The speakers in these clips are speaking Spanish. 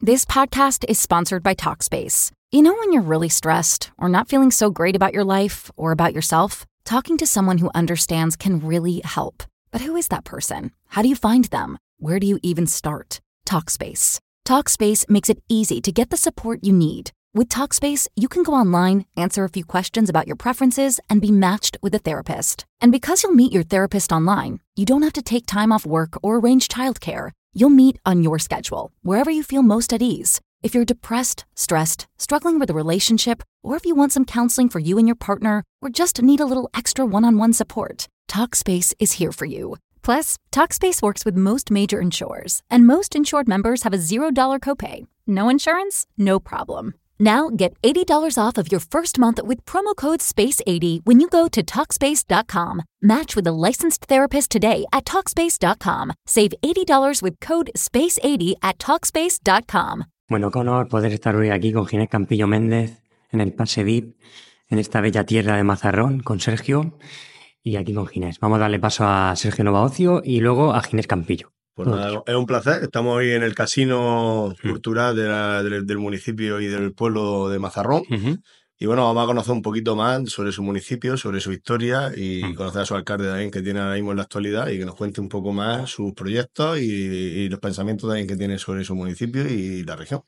This podcast is sponsored by Talkspace. You know when you're really stressed or not feeling so great about your life or about yourself? Talking to someone who understands can really help. But who is that person? How do you find them? Where do you even start? Talkspace. Talkspace makes it easy to get the support you need. With Talkspace, you can go online, answer a few questions about your preferences, and be matched with a therapist. And because you'll meet your therapist online, you don't have to take time off work or arrange childcare. You'll meet on your schedule, wherever you feel most at ease. If you're depressed, stressed, struggling with a relationship, or if you want some counseling for you and your partner, or just need a little extra one-on-one support, Talkspace is here for you. Plus, Talkspace works with most major insurers, and most insured members have a $0 copay. No insurance? No problem. Now get $80 off of your first month with promo code SPACE80 when you go to Talkspace.com. Match with a licensed therapist today at Talkspace.com. Save $80 with code SPACE80 at Talkspace.com. Bueno, qué honor poder estar hoy aquí con Ginés Campillo Méndez en el Pase VIP, en esta bella tierra de Mazarrón, con Sergio y aquí con Ginés. Vamos a darle paso a Sergio Novaocio y luego a Ginés Campillo. Pues nada, es un placer. Estamos hoy en el casino cultural del municipio y del pueblo de Mazarrón. Y bueno, vamos a conocer un poquito más sobre su municipio, sobre su historia y conocer a su alcalde también que tiene ahora mismo en la actualidad y que nos cuente un poco más sus proyectos y los pensamientos también que tiene sobre su municipio y la región.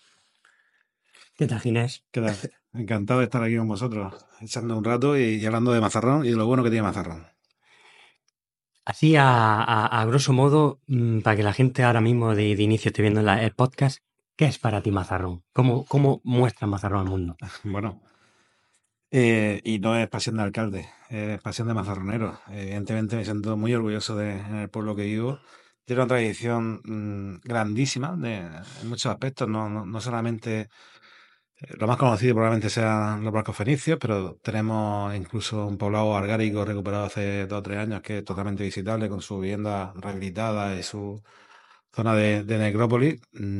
¿Qué tal, Ginés? ¿Qué tal? Encantado de estar aquí con vosotros, echando un rato y hablando de Mazarrón y de lo bueno que tiene Mazarrón. Así, a grosso modo, para que la gente ahora mismo de inicio esté viendo el podcast, ¿qué es para ti Mazarrón? ¿Cómo muestra Mazarrón al mundo? Bueno, y no es pasión de alcalde, es pasión de mazarronero. Evidentemente me siento muy orgulloso en el pueblo que vivo. Tiene una tradición grandísima en muchos aspectos, no solamente... Lo más conocido probablemente sean los barcos fenicios, pero tenemos incluso un poblado argárico recuperado hace 2 o 3 años que es totalmente visitable con su vivienda rehabilitada y su zona de necrópolis.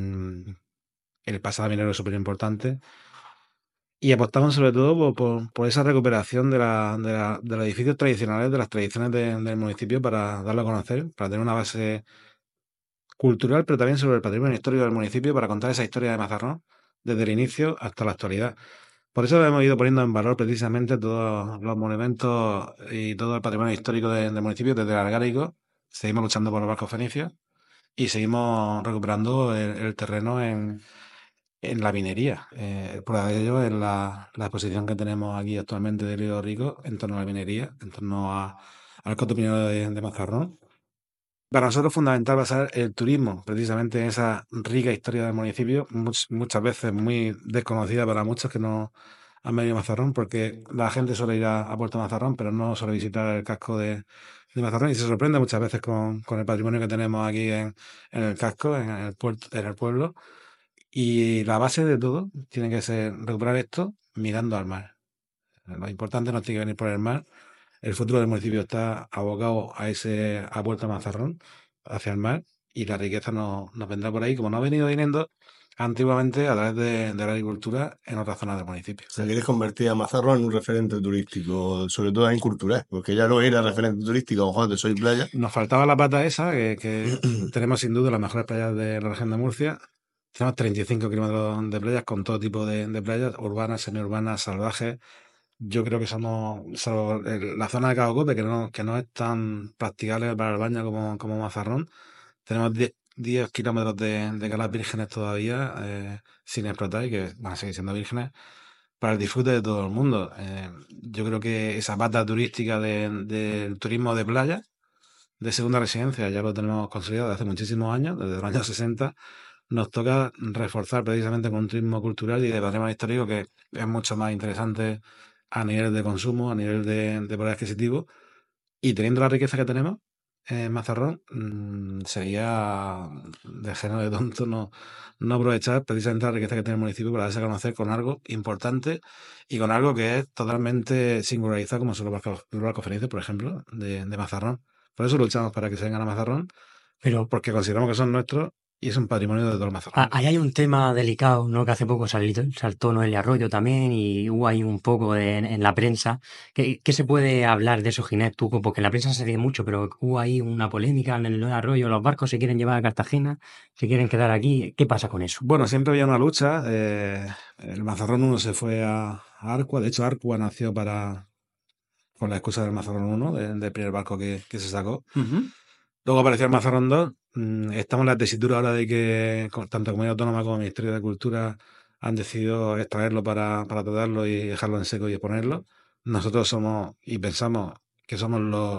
El pasado minero es súper importante. Y apostamos sobre todo por esa recuperación de los edificios tradicionales, de las tradiciones del municipio para darlo a conocer, para tener una base cultural, pero también sobre el patrimonio histórico del municipio, para contar esa historia de Mazarrón desde el inicio hasta la actualidad. Por eso hemos ido poniendo en valor precisamente todos los monumentos y todo el patrimonio histórico del municipio, desde el Argárico. Seguimos luchando por los barcos fenicios y seguimos recuperando el terreno en la minería. Prueba de ello es la exposición que tenemos aquí actualmente de Río Rico en torno a la minería, en torno al coto minero de Mazarrón. Para nosotros es fundamental basar el turismo precisamente en esa rica historia del municipio, muchas veces muy desconocida para muchos que no han venido a Mazarrón, porque la gente suele ir a Puerto Mazarrón, pero no suele visitar el casco de Mazarrón y se sorprende muchas veces con el patrimonio que tenemos aquí en el casco, en el pueblo. Y la base de todo tiene que ser recuperar esto mirando al mar. Lo importante no tiene que venir por el mar. El futuro del municipio está abocado a Puerto Mazarrón, hacia el mar, y la riqueza nos vendrá por ahí, como no ha venido viniendo antiguamente a través de la agricultura en otras zonas del municipio. O sea, quieres convertir a Mazarrón en un referente turístico, sobre todo en cultural, porque ya no era referente turístico, a lo mejor de Soy Playa. Nos faltaba la pata esa, que tenemos sin duda las mejores playas de la región de Murcia. Tenemos 35 kilómetros de playas con todo tipo de playas, urbanas, semiurbanas, salvajes. Yo creo que somos, salvo la zona de Cabo Cope, que no es tan practicable para el baño como Mazarrón, tenemos 10 kilómetros de calas vírgenes todavía sin explotar y que van a seguir siendo vírgenes para el disfrute de todo el mundo. Yo creo que esa pata turística del turismo de playa, de segunda residencia, ya lo tenemos consolidado desde hace muchísimos años, desde los años 60. Nos toca reforzar precisamente con un turismo cultural y de patrimonio histórico que es mucho más interesante a nivel de consumo, a nivel de poder adquisitivo, y teniendo la riqueza que tenemos en Mazarrón, sería de género de tonto no aprovechar precisamente la riqueza que tiene el municipio para darse a conocer con algo importante y con algo que es totalmente singularizado, como son los barcos fenicios, por ejemplo, de Mazarrón. Por eso luchamos para que se vengan a Mazarrón, Pero porque consideramos que son nuestros y es un patrimonio de todos los mazarrones. Ahí hay un tema delicado, ¿no? Que hace poco saltó Noelia Arroyo también y hubo ahí un poco en la prensa. ¿Qué se puede hablar de eso, Ginés? Tú, porque en la prensa se dice mucho, pero hubo ahí una polémica en el Noelia Arroyo. Los barcos se quieren llevar a Cartagena, se quieren quedar aquí. ¿Qué pasa con eso? Bueno, siempre había una lucha. El Mazarrón 1 se fue a Arcua. De hecho, Arcua nació con la excusa del Mazarrón 1, del primer barco que se sacó. Luego apareció el Mazarrón 2. Estamos en la tesitura ahora de que tanto Comunidad Autónoma como el Ministerio de Cultura han decidido extraerlo para tratarlo y dejarlo en seco y exponerlo. Nosotros somos y pensamos que somos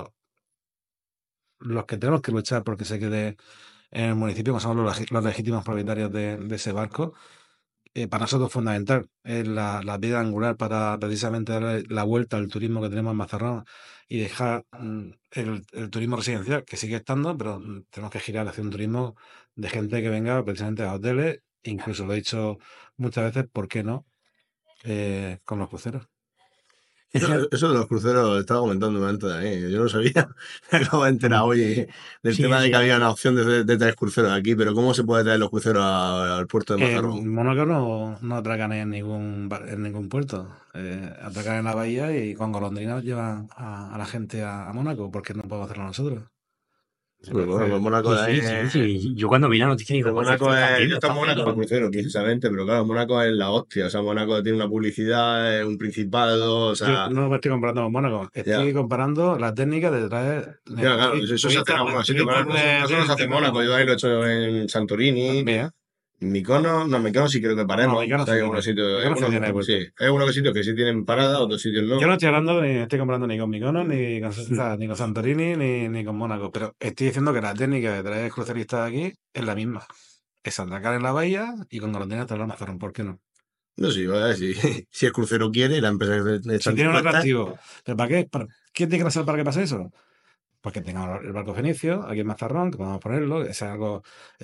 los que tenemos que luchar porque se quede en el municipio, que somos los legítimos propietarios de ese barco. Para nosotros es fundamental, es la piedra angular para precisamente darle la vuelta al turismo que tenemos en Mazarrón y dejar el turismo residencial, que sigue estando, pero tenemos que girar hacia un turismo de gente que venga precisamente a hoteles, incluso lo he dicho muchas veces, ¿por qué no? Con los cruceros. Eso de los cruceros lo estaba comentando antes también. Yo no sabía. Me acabo de enterar hoy del Sí, tema de sí. que había una opción de traer cruceros aquí, pero ¿cómo se puede traer los cruceros al puerto de Mazarrón? En Mónaco no atracan en ningún puerto. Atracan en la bahía y con golondrinas llevan a la gente a Mónaco, porque no podemos hacerlo nosotros. Pues bueno, pues Mónaco Sí. Yo cuando vi la noticia digo, Pero coño, Mónaco está es. Yo haciendo, estaba en Mónaco por crucero, precisamente, pero claro, Mónaco es la hostia. O sea, Mónaco tiene una publicidad, es un principado, o Yo sea. no me estoy comparando con Mónaco, Ya. estoy comparando la técnica de traer Claro, eso se hace en algunos sitios. Pero eso no se hace en Mónaco. Yo ahí lo he hecho en Santorini. Bien. Mykonos sí creo que No, paremos. Mykonos O sea, hay sí algunos tiene. sitios. Mykonos sí tiene puerto. Sí, hay algunos sitios que sí tienen parada, otros sitios no. Yo no estoy hablando ni estoy comparando ni con Mykonos, ni con Santorini, ni con Mónaco, pero estoy diciendo que la técnica de traer cruceristas aquí es la misma. Es atracar en la bahía y con golondrinas traer a Mazarrón, ¿por qué no? No, sí, a ver, si el crucero quiere, la empresa está Si tiene un dispuesta. atractivo, ¿pero para qué? ¿Qué tiene que pasar para que pase eso? Pues que tengamos el barco fenicio aquí en Mazarrón, que podamos ponerlo, que sea algo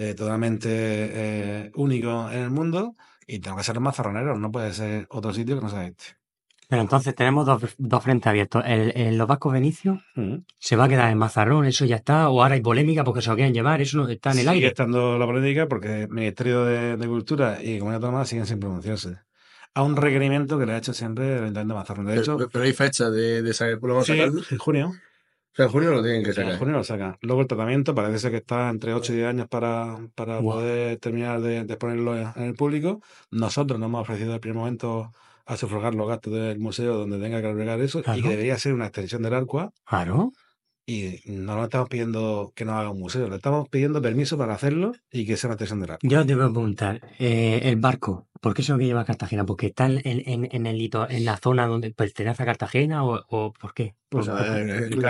totalmente único en el mundo y tengo que ser los mazarroneros, no puede ser otro sitio que no sea este. Pero entonces tenemos dos frentes abiertos. Los vascos venicios se va a quedar en Mazarrón, eso ya está, o ahora hay polémica porque se lo quieren llevar, eso no está en el Sigue aire. estando la política porque el Ministerio de Cultura y Comunidad Autónoma siguen sin pronunciarse. A un requerimiento que le ha hecho siempre el Ayuntamiento de Mazarrón. De hecho, Pero hay fecha de saber, ¿podemos sí, sacarlo? en junio. O sea, en junio lo tienen que En sacar. junio lo sacan. Luego el tratamiento parece ser que está entre 8 y 10 años para Guau. poder terminar de ponerlo en el público. Nosotros nos hemos ofrecido en el primer momento a sufragar los gastos del museo donde tenga que albergar eso y Claro. que debería ser una extensión del Arcua. Claro. Y no nos estamos pidiendo que nos haga un museo, le estamos pidiendo permiso para hacerlo y que sea una extensión del Arcua. Yo te voy a preguntar, el barco, ¿por qué se lo que lleva a Cartagena? ¿Porque está en la zona donde pertenece a Cartagena o por qué? Pues a ver,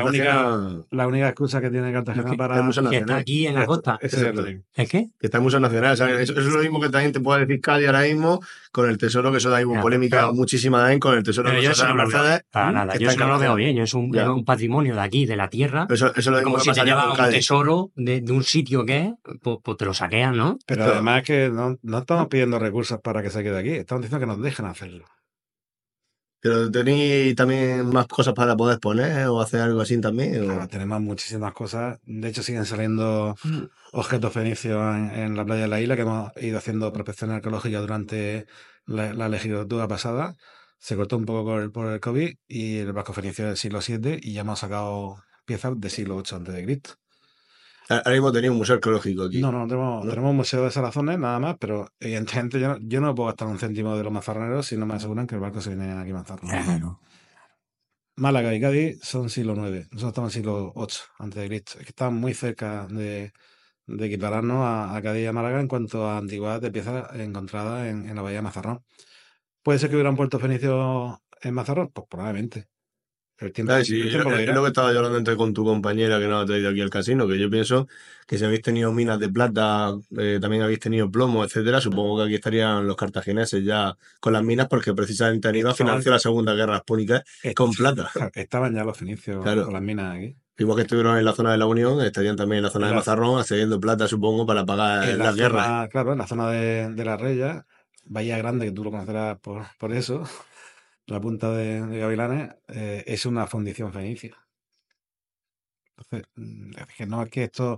La única excusa que tiene Cartagena que para... Museo Que está Nacional. aquí en la costa. Ese es el tema. ¿Es qué? Que está el Museo Nacional. ¿Sabes? Eso es lo mismo que también te puede decir Cádiz ahora mismo con el tesoro, que eso da ahí Ya, polémica claro. muchísima también con el tesoro Pero de yo los eso no lo veo. Mercedes. Para nada, que yo está eso no lo veo Cartagena. bien. Yo es Ya. un patrimonio de aquí, de la tierra. Eso es lo mismo Como que si te pasaría llevas con un Cádiz. tesoro de un sitio que es, pues te lo saquean, ¿no? Pero Claro. además que no estamos pidiendo recursos para que se quede aquí, estamos diciendo que nos dejen hacerlo. Pero tenéis también más cosas para poder poner o hacer algo así también. Claro, tenemos muchísimas cosas. De hecho, siguen saliendo objetos fenicios en la playa de la isla, que hemos ido haciendo prospección arqueológica durante la legislatura pasada. Se cortó un poco por el COVID y el barco fenicio del siglo VII y ya hemos sacado piezas del siglo VIII a.C. Ahora mismo tenéis un museo arqueológico aquí. No, tenemos un museo de salazones nada más, pero evidentemente yo no puedo gastar un céntimo de los mazarroneros si no me aseguran que el barco se viene aquí a Mazarrón. Claro. Málaga y Cádiz son siglo IX, nosotros estamos en siglo VIII a.C. Es que estamos muy cerca de equipararnos a Cádiz y a Málaga en cuanto a antigüedad de piezas encontradas en la bahía de Mazarrón. ¿Puede ser que hubiera un puerto fenicio en Mazarrón? Pues probablemente. El tiempo, Sí, el tiempo lo es dirá. lo que estaba yo hablando antes con tu compañera que nos ha traído aquí al casino, que yo pienso que si habéis tenido minas de plata, también habéis tenido plomo, etcétera, supongo que aquí estarían los cartagineses ya con las minas, porque precisamente Aníbal financió la Segunda Guerra Púnica con plata. Estaban ya los fenicios Claro. con las minas aquí. Igual que estuvieron en la zona de la Unión, estarían también en la zona de Mazarrón, accediendo plata, supongo, para pagar En las guerras. Claro, en la zona de la Rella, Bahía Grande, que tú lo conocerás por eso, la punta de Gavilanes, es una fundición fenicia. Entonces, es que no es que esto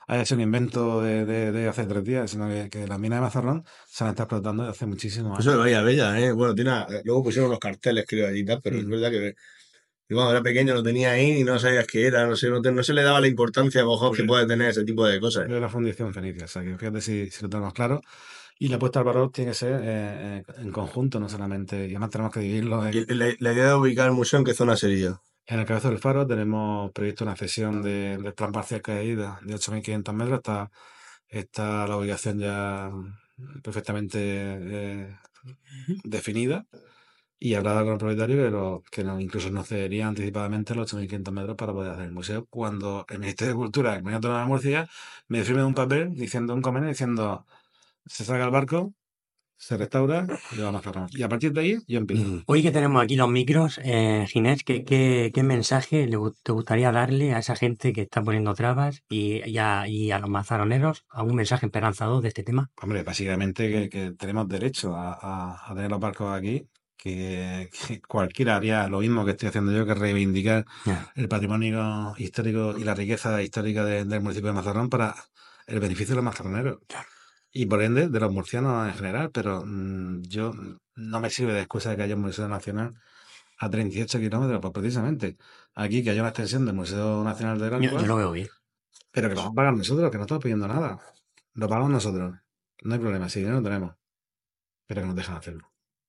haya sido un invento de hace 3 días, sino que las minas de Mazarrón se han estado explotando desde hace muchísimos Eso de años. Bahía Bella, ¿eh? Bueno, luego pusieron unos carteles, creo, allí y tal, pero es verdad que yo cuando era pequeño lo tenía ahí y no sabías qué era, no sé, no se le daba la importancia a lo mejor que Pues puede tener ese tipo de cosas. de la Fundición Fenicia, o sea que fíjate si lo tenemos claro. Y la apuesta al valor tiene que ser en conjunto, no solamente, y además tenemos que dividirlo Y la idea de ubicar el museo, ¿en qué zona sería? en el Cabezo del Faro. Tenemos previsto una cesión del plan parcial que hay de 8.500 metros. Está la ubicación ya perfectamente definida y hablada con el propietario que incluso nos cedería anticipadamente los 8.500 metros para poder hacer el museo, cuando el Ministerio de Cultura, la Comunidad Autónoma de Murcia, me firme un papel diciendo, un convenio diciendo, se saca el barco, se restaura y lo vamos a cerrar. Y a partir de ahí yo empiezo. Hoy que tenemos aquí los micros, Ginés, ¿qué mensaje te gustaría darle a esa gente que está poniendo trabas y a los mazaroneros? ¿Algún mensaje esperanzador de este tema? Hombre, básicamente que tenemos derecho a tener los barcos aquí, que cualquiera haría lo mismo que estoy haciendo yo, que reivindicar Ya. el patrimonio histórico y la riqueza histórica del municipio de Mazarrón para el beneficio de los mazarroneros y por ende de los murcianos en general, pero yo no me sirve de excusa de que haya un museo nacional a 38 kilómetros, pues precisamente aquí que haya una extensión del Museo Nacional del Yo Agua, lo veo bien. pero que lo vamos a pagar nosotros, que no estamos pidiendo nada. Lo pagamos nosotros. No hay problema, si dinero no tenemos, pero que nos dejan hacerlo.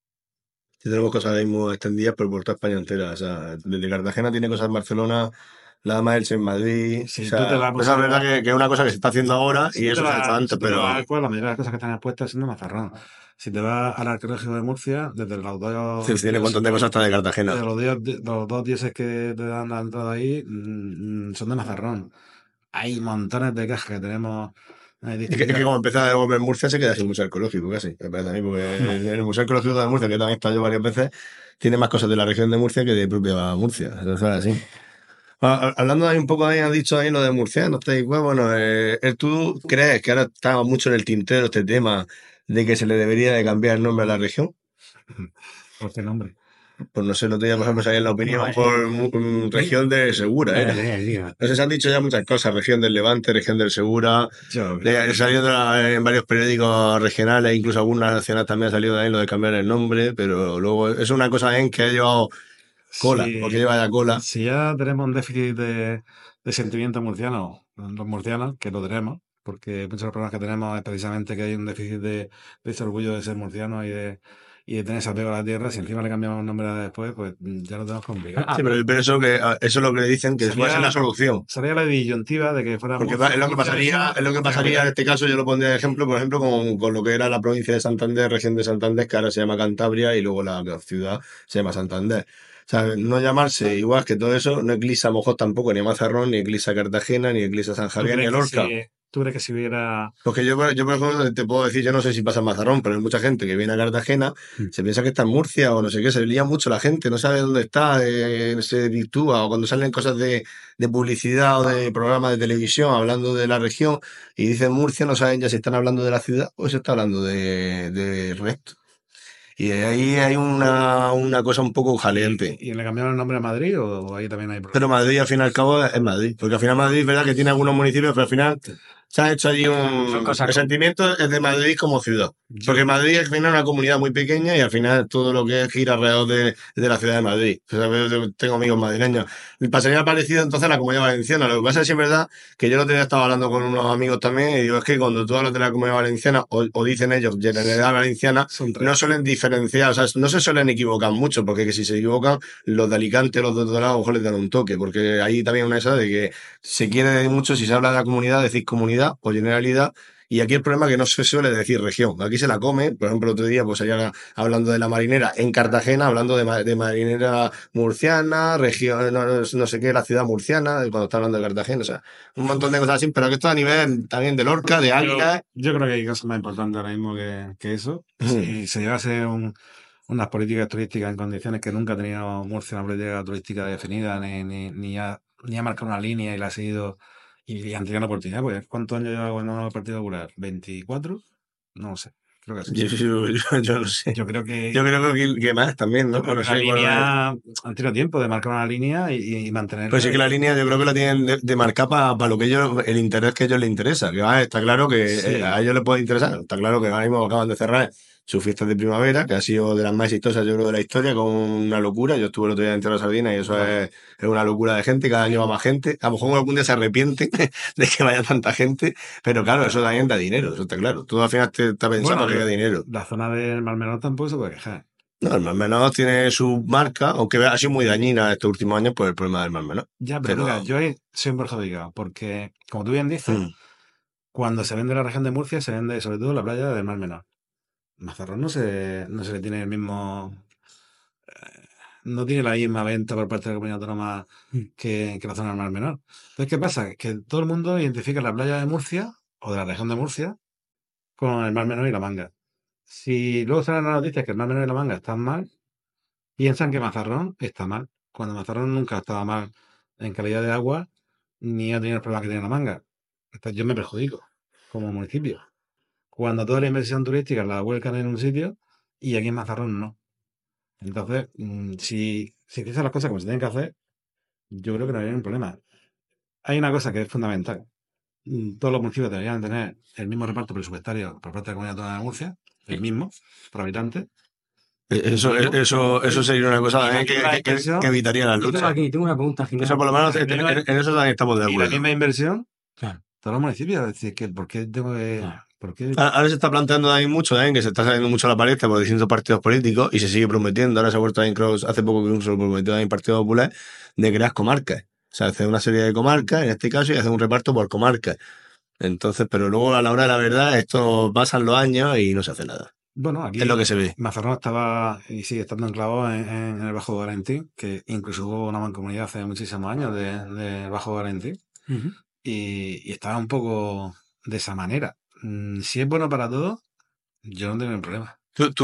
Sí, tenemos cosas ahora mismo extendidas por toda España entera. O sea, desde Cartagena tiene cosas en Barcelona, la Dama Elche en Madrid. O Si tú te sea, vas pues es verdad que es una cosa que se está haciendo ahora si y tú te eso se ha hecho vas, antes, si tú te pero vas al pueblo, la mayoría de las cosas que están expuestas son de Mazarrón. Si te vas al arqueológico de Murcia, desde los sí, dos tiene un montón de cosas hasta de Cartagena. los dos dioses que te dan la entrada ahí son de Mazarrón. Hay montones de cajas que tenemos Es que distribuidas. como empezar a volver Murcia se queda sin museo arqueológico casi. Me parece a mí, porque el Museo Arqueológico de Murcia, que también he estado yo varias veces, tiene más cosas de la región de Murcia que de propia Murcia. Eso es así. Hablando ahí un poco, ahí has dicho ahí lo de Murcia, no estáis igual. Bueno, ¿tú crees que ahora está mucho en el tintero este tema de que se le debería de cambiar el nombre a la región? ¿Por qué nombre? Pues no sé, el otro día, por ejemplo, salía en la opinión por región de Segura, era. No sé, se han dicho ya muchas cosas, región del Levante, región del Segura, Yo, ha salido en varios periódicos regionales, incluso alguna nacional también ha salido de ahí lo de cambiar el nombre, pero luego es una cosa que ha llevado cola, porque si, lleva ya cola. si ya tenemos un déficit de sentimiento murciano, los murcianos, que lo tenemos, porque muchos de los problemas que tenemos es precisamente que hay un déficit de ese orgullo de ser murciano y de tener ese apego a la tierra. Si encima le cambiamos el nombre después, pues ya lo tenemos complicado. Sí, pero eso es lo que le dicen que puede ser la solución. Sería la disyuntiva de que fuera Porque Murcia, es lo que pasaría en este caso, yo lo pondría de ejemplo, por ejemplo, con lo que era la provincia de Santander, región de Santander, que ahora se llama Cantabria y luego la ciudad se llama Santander. O sea, no llamarse igual que todo eso, no eclipsa a lo mejor tampoco ni a Mazarrón, ni eclipsa Cartagena, ni eclipsa San Javier, ni Lorca. ¿Tú crees que si hubiera... Porque yo, por ejemplo, te puedo decir, yo no sé si pasa en Mazarrón, pero hay mucha gente que viene a Cartagena, se piensa que está en Murcia o no sé qué, se lía mucho la gente, no sabe dónde está, se virtúa, o cuando salen cosas de publicidad o de programas de televisión hablando de la región y dicen Murcia, no saben ya si están hablando de la ciudad o se está hablando de resto. Y ahí hay una cosa un poco jaleante. ¿Y le cambiaron el nombre a Madrid o ahí también hay problemas? Pero Madrid, al fin y al cabo, es Madrid. Porque al final Madrid es verdad que tiene algunos municipios, pero al final se ha hecho allí el sentimiento es de Madrid como ciudad. Porque Madrid al final es una comunidad muy pequeña y al final todo lo que gira alrededor de la ciudad de Madrid. O sea, yo tengo amigos madrileños. Pasaría parecido entonces a la Comunidad Valenciana. Lo que pasa es que es verdad que yo el otro día estaba hablando con unos amigos también y digo, es que cuando tú hablas de la Comunidad Valenciana, o dicen ellos, Generalidad Valenciana, no suelen diferenciar, o sea, no se suelen equivocar mucho, porque que si se equivocan, los de Alicante, los de otro lado, a lo mejor les dan un toque, porque ahí también una esa de que se quiere mucho, si se habla de la comunidad, decir comunidad o generalidad, y aquí el problema es que no se suele decir región. Aquí se la come, por ejemplo, el otro día, pues allá hablando de la marinera en Cartagena, hablando de marinera murciana, región, no sé qué, la ciudad murciana, cuando está hablando de Cartagena, o sea, un montón de cosas así, pero que esto a nivel también de Lorca, de Águila. Yo creo que hay cosas más importantes ahora mismo que eso. Si se llevase unas políticas turísticas en condiciones que nunca ha tenido Murcia, una política turística definida, ni ha marcado una línea y la ha seguido y han tenido la oportunidad, pues ¿cuántos años lleva gobernando el Partido Popular? ¿24? No lo sé. Creo que sí. Yo no sé. Yo creo que... Yo creo que más también, ¿no? Yo creo que la línea han tenido tiempo de marcar una línea y mantenerla. Pues sí que la línea yo creo que la tienen de marcar para lo que el interés que a ellos les interesa. Que está claro que Sí. a ellos les puede interesar. Está claro que ahora mismo acaban de cerrar su fiesta de primavera, que ha sido de las más exitosas, yo creo, de la historia, con una locura. Yo estuve el otro día en Tierra Sardina y eso es una locura de gente. Cada año va más gente. A lo mejor algún día se arrepiente de que vaya tanta gente, pero claro, eso también da dinero, eso está claro. Tú al final te está pensando que da dinero. La zona del Mar Menor tampoco se puede quejar. No, el Mar Menor tiene su marca, aunque ha sido muy dañina estos últimos años por el problema del Mar Menor. Ya, pero mira, yo ahí soy un perjudicado, porque, como tú bien dices, cuando se vende la región de Murcia, se vende sobre todo la playa del Mar Menor. Mazarrón no se le tiene el mismo... no tiene la misma venta por parte de la comunidad autónoma que la zona del Mar Menor. Entonces, ¿qué pasa? Que todo el mundo identifica la playa de Murcia, o de la región de Murcia, con el Mar Menor y la Manga. Si luego salen las noticias que el Mar Menor y la Manga están mal, piensan que Mazarrón está mal, cuando Mazarrón nunca estaba mal en calidad de agua, ni ha tenido el problema que tiene la Manga. Entonces yo me perjudico como municipio. Cuando toda la inversión turística la vuelcan en un sitio y aquí en Mazarrón no. Entonces, si se hacen las cosas como se tienen que hacer, yo creo que no hay ningún problema. Hay una cosa que es fundamental. Todos los municipios deberían tener el mismo reparto presupuestario por parte de la Comunidad Autónoma de Murcia, el mismo, por habitante. Eso sería una cosa también que evitaría las luchas. Tengo una pregunta, Ginés. Eso por lo menos en eso también estamos de Y la acuerdo. misma inversión, Claro. todos los municipios. Es decir, que ¿por qué tengo que...? Claro. ¿Por qué? Ahora se está planteando también mucho, que se está saliendo mucho a la palestra por distintos partidos políticos y se sigue prometiendo. Ahora se ha vuelto también, creo, hace poco que incluso prometió también Partido Popular de crear comarcas. O sea, hacer una serie de comarcas, en este caso, y hacer un reparto por comarcas. Entonces, pero luego a la hora de la verdad, esto pasan los años y no se hace nada. Bueno, aquí es lo que se ve. Mazarrón estaba y sigue estando enclavado en el Bajo Guarentín, que incluso hubo una mancomunidad hace muchísimos años de Bajo Guarentín, y estaba un poco de esa manera. Si es bueno para todos, yo no tengo ningún problema.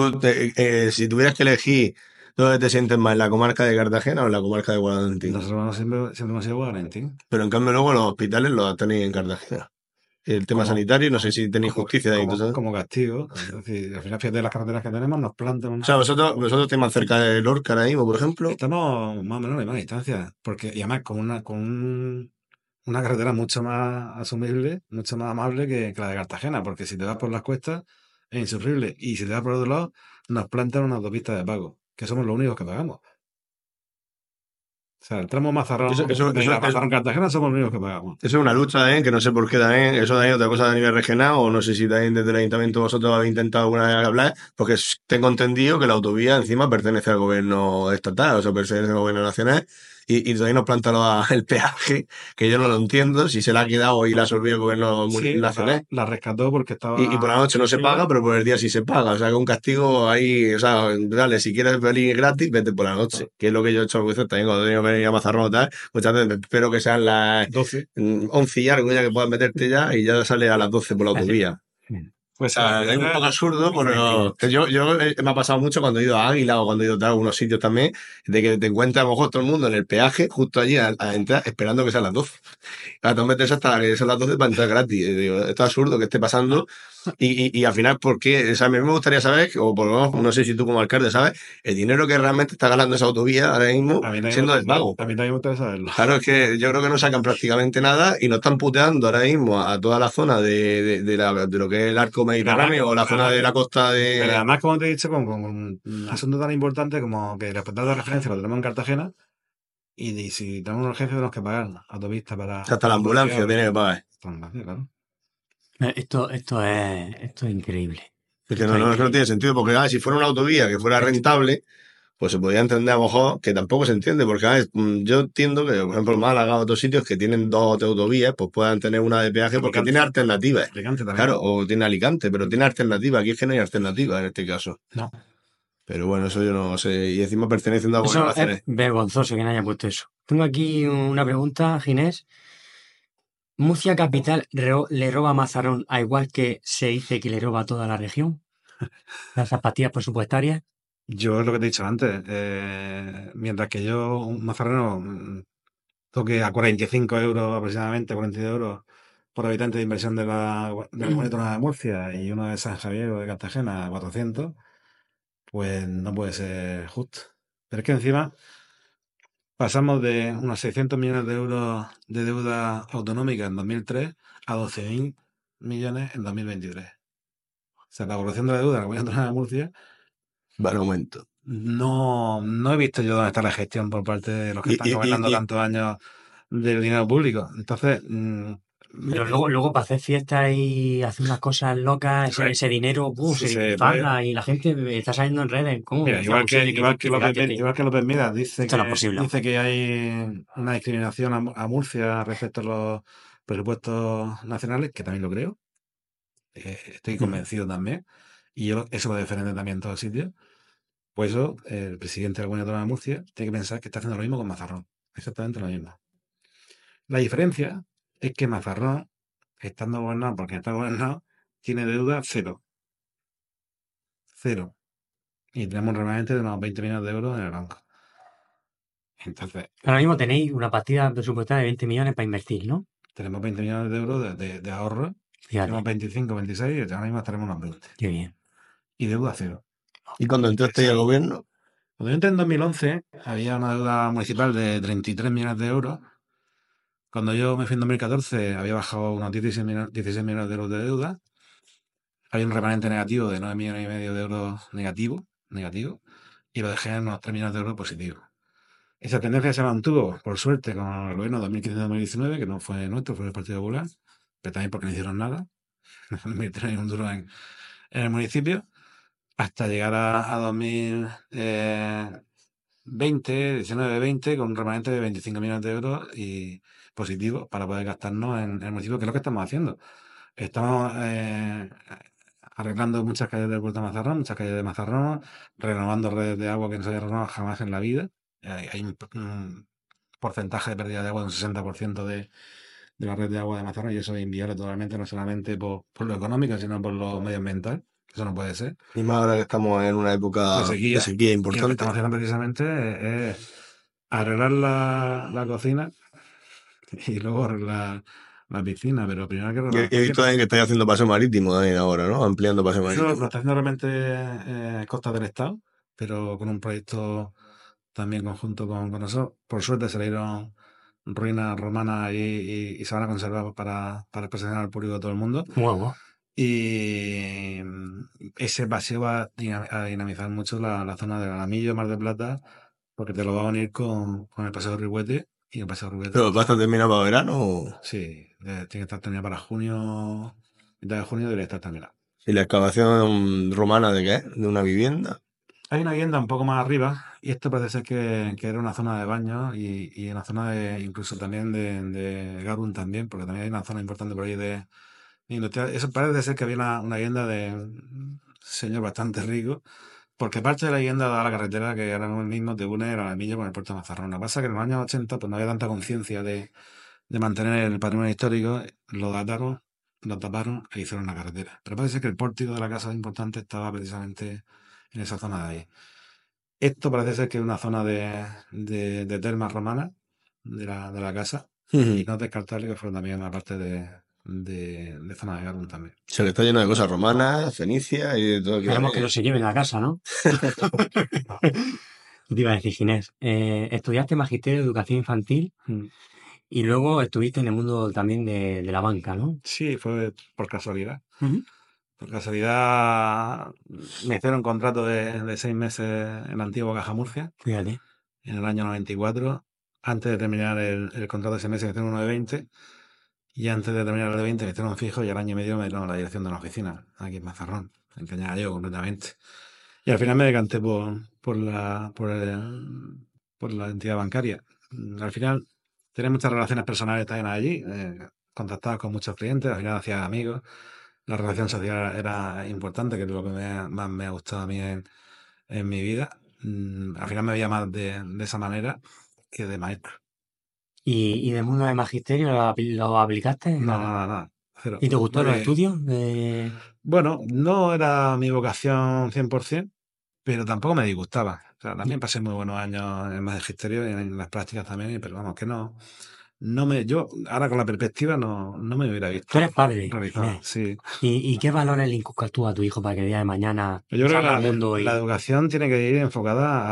Si tuvieras que elegir, ¿dónde te sientes más, en la comarca de Cartagena o en la comarca de Guarentín? Nosotros siempre hemos sido Guarentín. Pero en cambio luego los hospitales los tenéis en Cartagena. El tema sanitario, no sé si tenéis justicia ahí. Como castigo. Es decir, al final, fíjate las carreteras que tenemos, nos plantan... O sea, vosotros estáis más cerca de Lorca ahora mismo, por ejemplo. Estamos más o menos a la misma distancia. Y además con una carretera mucho más asumible, mucho más amable que la de Cartagena, porque si te vas por las cuestas es insufrible. Y si te vas por otro lado, nos plantan una autopista de pago, que somos los únicos que pagamos. O sea, el tramo Mazarrón-Cartagena somos los únicos que pagamos. Eso es una lucha también, que no sé por qué también, eso también es otra cosa a nivel regional, o no sé si también desde el ayuntamiento vosotros habéis intentado alguna vez hablar, porque tengo entendido que la autovía encima pertenece al gobierno estatal, o sea, pertenece al gobierno nacional, y todavía nos planta el peaje, que yo no lo entiendo, si se la ha quedado y la ha absorbido el gobierno nacional. La rescató porque estaba... Y por la noche no se paga, pero por el día sí se paga. O sea, que un castigo ahí, o sea, dale, si quieres venir gratis, vete por la noche. Que es lo que yo he hecho a veces también cuando he tenido que venir a Mazarrón o tal. Muchas veces espero que sean las 11 y algo ya que puedas meterte ya y ya sale a las 12 por la autovía. Pues es un poco absurdo, pero yo me ha pasado mucho cuando he ido a Águila o cuando he ido a algunos sitios también, de que te encuentras a lo mejor todo el mundo en el peaje, justo allí a entrar, esperando que sean las 12. A tú metes hasta que sean las 12 para entrar gratis. Digo, esto es absurdo que esté pasando. Y al final, ¿por qué? O sea, a mí me gustaría saber, o por lo menos, no sé si tú como alcalde sabes, el dinero que realmente está ganando esa autovía ahora mismo siendo del pago. A mí también me gustaría saberlo. Claro, es que yo creo que no sacan prácticamente nada y no están puteando ahora mismo a toda la zona de lo que es el arco mediterráneo o la zona de la costa de... Pero además, como te he dicho, con un asunto tan importante como que el hospital de referencia lo tenemos en Cartagena y si tenemos una urgencia tenemos que pagar autopista para... Hasta la ambulancia tiene que pagar. Claro. Esto es increíble. Es que no tiene sentido, porque si fuera una autovía que fuera rentable, pues se podría entender a lo mejor, que tampoco se entiende, porque yo entiendo que, por ejemplo, Málaga o otros sitios que tienen dos autovías, pues puedan tener una de peaje porque tiene alternativas. Claro, o tiene Alicante, pero tiene alternativa. Aquí es que no hay alternativa en este caso. No. Pero bueno, eso yo no sé. Y encima perteneciendo a Eso es vergonzoso que no haya puesto eso. Tengo aquí una pregunta, Ginés. ¿Murcia Capital le roba a Mazarrón a igual que se dice que le roba a toda la región? ¿Las zapatillas presupuestarias? Yo es lo que te he dicho antes. Mientras que yo, un mazarrero, toque a 45 euros aproximadamente, 42 euros por habitante de inversión de la Comunidad Autónoma de Murcia y uno de San Javier o de Cartagena a 400, pues no puede ser justo. Pero es que encima pasamos de unos 600 millones de euros de deuda autonómica en 2003 a 12.000 millones en 2023. O sea, la evolución de la deuda de la Comunidad Autónoma de Murcia, Va en aumento. no he visto yo dónde está la gestión por parte de los que Y, están y, y, gobernando y- tantos años del dinero público. Entonces, Pero luego para hacer fiestas y hacer unas cosas locas, pues, ese dinero se pues, despilfarra y la gente está saliendo en redes. ¿Cómo mira, es posible igual que López Miras esto no es posible? dice que hay una discriminación a Murcia respecto a los presupuestos nacionales, que también lo creo, estoy convencido también, y yo eso lo defiendo también en todos sitios. Pues eso, el presidente de la Comunidad Autónoma de Murcia tiene que pensar que está haciendo lo mismo con Mazarrón, exactamente lo mismo. La diferencia es que Mazarrón, estando gobernado, porque está gobernado, tiene deuda cero, cero, y tenemos un remanente de unos 20 millones de euros en el banco. Entonces, Ahora mismo tenéis una partida presupuestaria de 20 millones para invertir, ¿no? tenemos 20 millones de euros de ahorro, Fíjate, tenemos 25, 26 y ahora mismo estaremos unos 20. qué bien. Y deuda cero. y cuando entraste al gobierno, Cuando yo entré en 2011, había una deuda municipal de 33 millones de euros. Cuando yo me fui en 2014, había bajado unos 16 millones de euros de deuda. Había un remanente negativo de 9 millones y medio de euros negativo, y lo dejé en unos 3 millones de euros positivos. Esa tendencia se mantuvo, por suerte, con el gobierno 2015-2019, que no fue nuestro, fue del Partido Popular, pero también porque no hicieron nada, no invirtieron ni un duro en el municipio, hasta llegar a 2020, 19-20, con un remanente de 25 millones de euros y positivo para poder gastarnos en el municipio, que es lo que estamos haciendo. Estamos arreglando muchas calles del puerto de Mazarrón, muchas calles de Mazarrón, renovando redes de agua que no se había renovado jamás en la vida. Hay un porcentaje de pérdida de agua de un 60% de la red de agua de Mazarrón, y eso es inviable totalmente, no solamente por lo económico, sino por lo medioambiental. Eso no puede ser. y más ahora que estamos en una De época de sequía. sequía Y lo que importante. estamos haciendo precisamente es arreglar la cocina y luego arreglar la piscina, pero primero hay que arreglar la He visto cocina. también que estáis haciendo paseo marítimo también ahora, ¿no? Ampliando paseo Eso lo marítimo. está haciendo realmente Costas del Estado, pero con un proyecto también conjunto con nosotros. Por suerte salieron ruinas romanas y se van a conservar para exposición al público de todo el mundo. Huevo. Y ese paseo va a dinamizar mucho la zona del Alamillo, Mar del Plata, porque te lo va a unir con el paseo de Rihuete, y el paseo de Rihuete, ¿Pero vas a terminar para verano? sí, tiene que estar terminado para junio, mitad de junio debería estar terminado. ¿Y la excavación romana de qué? ¿De una vivienda? Hay una vivienda un poco más arriba, y esto parece ser que era una zona de baño y una zona incluso también de Garun también, porque también hay una zona importante por ahí de industrial. Eso parece ser que había una vivienda de un señor bastante rico, porque parte de la vivienda da a la carretera que ahora mismo te une el Alamillo con el puerto de Mazarrón. Lo que pasa es que en los años 80 pues no había tanta conciencia de mantener el patrimonio histórico, lo dataron, lo taparon e hicieron una carretera. Pero parece ser que el pórtico de la casa importante estaba precisamente en esa zona de ahí. Esto parece ser que es una zona de termas romanas de la casa, y no es descartable que fueron también una parte de zona de Garun también. Se le está lleno de cosas romanas, fenicias y de todo. Esperemos que no se lleven a casa, ¿no? Te iba a decir, Ginés, estudiaste Magisterio de Educación Infantil y luego estuviste en el mundo también de la banca, ¿no? Sí, fue por casualidad. Ujú. Por casualidad me hicieron un contrato de 6 meses en la antigua Caja Murcia, Fíjate. en el año 94. Antes de terminar el contrato de 6 meses me hicieron uno de 20, y antes de terminar el de 20 me hicieron un fijo, y al año y medio me dieron la dirección de una oficina, aquí en Mazarrón, en Cañada completamente. Y al final me decanté por la entidad bancaria. Al final tenía muchas relaciones personales también allí, contactaba con muchos clientes, al final hacía amigos. La relación social era importante, que es lo que más me ha gustado a mí en mi vida. Al final me veía más de esa manera que de maestro. ¿Y del mundo de Magisterio lo aplicaste? No, nada, cero. ¿Y te gustó los Porque, estudios? bueno, no era mi vocación 100%, pero tampoco me disgustaba. O sea, también pasé muy buenos años en magisterio y en las prácticas también, pero vamos, que no Yo ahora con la perspectiva no me hubiera Tú visto eres padre, realizado. Ginés. Sí. ¿Y qué valores le inculcas tú a tu hijo para que el día de mañana Yo creo que salga al mundo la y... educación tiene que ir enfocada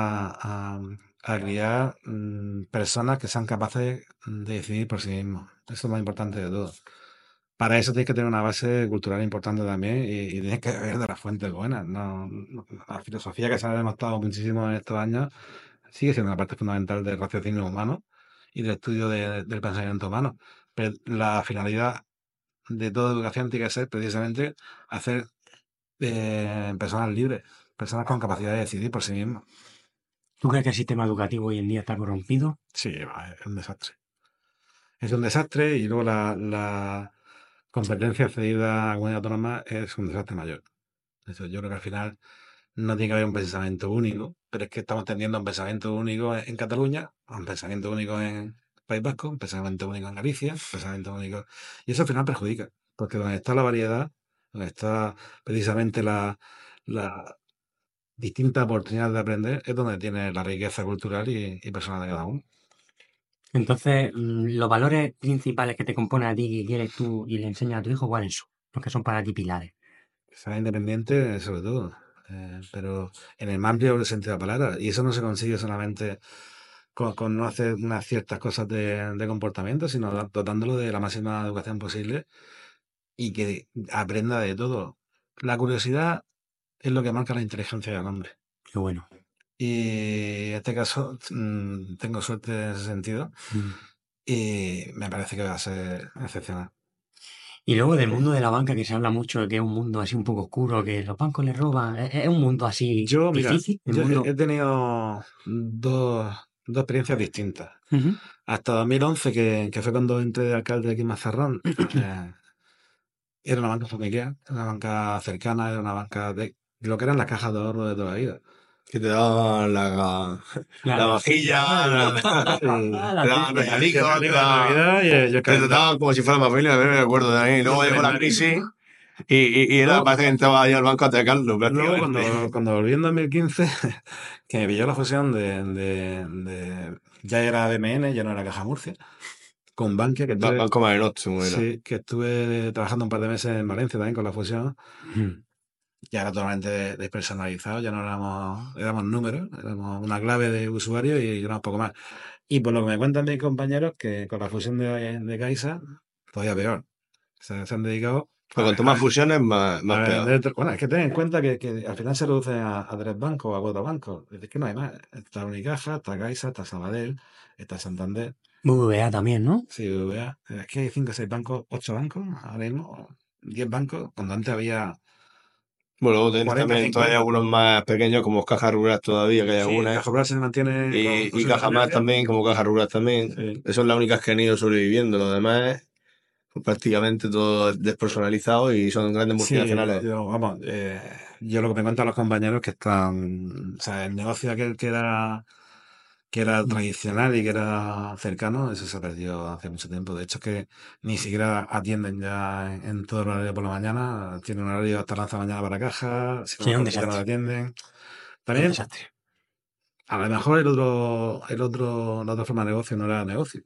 a criar personas que sean capaces de decidir por sí mismos. Eso es lo más importante de todo. Para eso tienes que tener una base cultural importante también y tienes que beber de las fuentes buenas. La filosofía que se ha demostrado muchísimo en estos años sigue siendo una parte fundamental del raciocinio humano y del estudio del pensamiento humano. Pero la finalidad de toda educación tiene que ser precisamente hacer personas libres, personas con capacidad de decidir por sí mismas. ¿Tú crees que el sistema educativo hoy en día está corrompido? Sí, es un desastre. Es un desastre y luego la competencia cedida a la comunidad autónoma es un desastre mayor. Eso, yo creo que al final no tiene que haber un pensamiento único, pero es que estamos tendiendo a un pensamiento único en Cataluña, a un pensamiento único en País Vasco, un pensamiento único en Galicia, un pensamiento único. Y eso al final perjudica, porque donde está la variedad, donde está precisamente la distinta oportunidad de aprender, es donde tiene la riqueza cultural y personal de cada uno. Entonces, los valores principales que te componen a ti, que quieres tú y le enseñas a tu hijo, ¿cuáles son? Los que son para ti pilares. Que sea independiente, sobre todo, pero en el más amplio sentido de la palabra. Y eso no se consigue solamente con no hacer unas ciertas cosas de comportamiento, sino dotándolo de la máxima educación posible y que aprenda de todo. La curiosidad es lo que marca la inteligencia del hombre. Qué bueno. Y en este caso tengo suerte en ese sentido Mm. y me parece que va a ser excepcional. Y luego del mundo de la banca, que se habla mucho de que es un mundo así un poco oscuro, que los bancos le roban. Es un mundo así Mira, difícil. El yo he mundo. tenido dos experiencias distintas. Ujú. Hasta 2011, que fue cuando entré de alcalde aquí en Mazarrón, era una banca familiar, era una banca cercana, era una banca de lo que eran las cajas de ahorro de toda la vida. Que te daban la Claro. vajilla, te daban regalicos, De Navidad y el te calendario. trataban como si fuera más familia, me acuerdo de ahí. Luego llegó la crisis y era, Luego, parece que entraba ahí al banco a atracarlo, luego prácticamente. cuando volví en 2015, que me pilló la fusión ya era BMN, ya no era Caja Murcia, con Bankia, Banco Mare Nostrum era. sí, que estuve trabajando un par de meses en Valencia también con la fusión. Ujú. Ya era totalmente despersonalizado, ya no éramos números, éramos una clave de usuario y éramos poco más. Y por lo que me cuentan mis compañeros, que con la fusión de Caixa, todavía peor. Se han dedicado Pero cuanto más fusiones, más peor. vender. Bueno, es que ten en cuenta que al final se reducen a tres bancos o a cuatro bancos. Es que no hay más. Está Unicaja, está Caixa, está Sabadell, está Santander, BBVA también, ¿no? sí, BBVA. Es que hay 5 o 6 bancos, 8 bancos ahora mismo, 10 bancos, cuando antes había Bueno, luego tienes 40, también todavía 50. algunos más pequeños, como Caja Rural todavía, que hay Sí, algunas. Caja Rural se mantiene con Y su Caja Más independencia. también, como Caja Rural también. Sí. Esas son las únicas que han ido sobreviviendo. Lo demás es prácticamente todo despersonalizado y son grandes Sí, multinacionales. vamos, yo lo que me cuentan los compañeros que están, o sea, el negocio aquel que era tradicional y que era cercano, eso se ha perdido hace mucho tiempo. De hecho, que ni siquiera atienden ya en todo el horario por la mañana, tienen un horario hasta lanza mañana para caja, si Sí, no es un ya no desastre. atienden. Es un También, desastre. a lo mejor la otra forma de negocio no era negocio.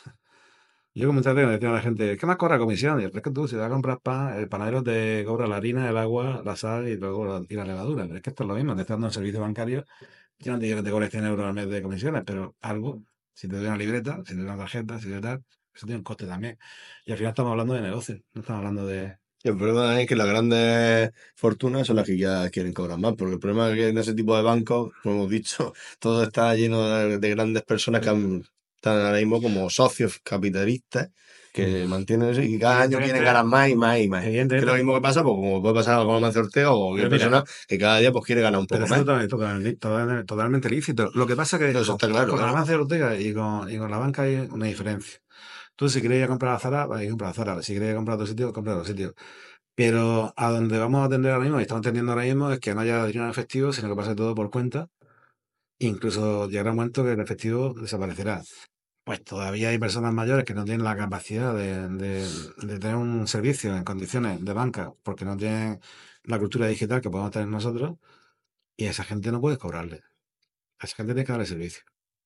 Yo muchas veces me decía a la gente, ¿qué más cobra comisión? Y yo, pero es que tú, si vas a comprar pan, el panadero te cobra la harina, el agua, la sal y luego y la levadura. Pero es que esto es lo mismo, te estás dando un servicio bancario. Yo no te digo que te cobre 100 euros al mes de comisiones, pero algo, si te doy una libreta, si te doy una tarjeta, si te tal, eso tiene un coste también. Y al final estamos hablando de negocio, no estamos hablando de... Y el problema es que las grandes fortunas son las que ya quieren cobrar más, porque el problema es que en ese tipo de bancos, como hemos dicho, todo está lleno de grandes personas que están ahora mismo como socios capitalistas que mantienen eso y cada año quieren ganar más y más y más. Que es Evidentemente, lo mismo que pasa, pues como puede pasar con Amancio Ortega o cualquier pero mira, persona que cada día pues quiere ganar un pero poco eso más. es totalmente lícito. Lo que pasa es que Eso está claro, con claro. Amancio Ortega y con la banca hay una diferencia. Tú si quieres ir a comprar a Zara, vas a ir a comprar a Zara. Si quieres ir a comprar a otro sitio, compra a otro sitio. Pero a donde vamos a tender ahora mismo, y estamos tendiendo ahora mismo, es que no haya dinero en efectivo, sino que pase todo por cuenta. Incluso llegará un momento que el efectivo desaparecerá. Pues todavía hay personas mayores que no tienen la capacidad de tener un servicio en condiciones de banca, porque no tienen la cultura digital que podemos tener nosotros, y a esa gente no puedes cobrarle. A esa gente tiene que darle servicio.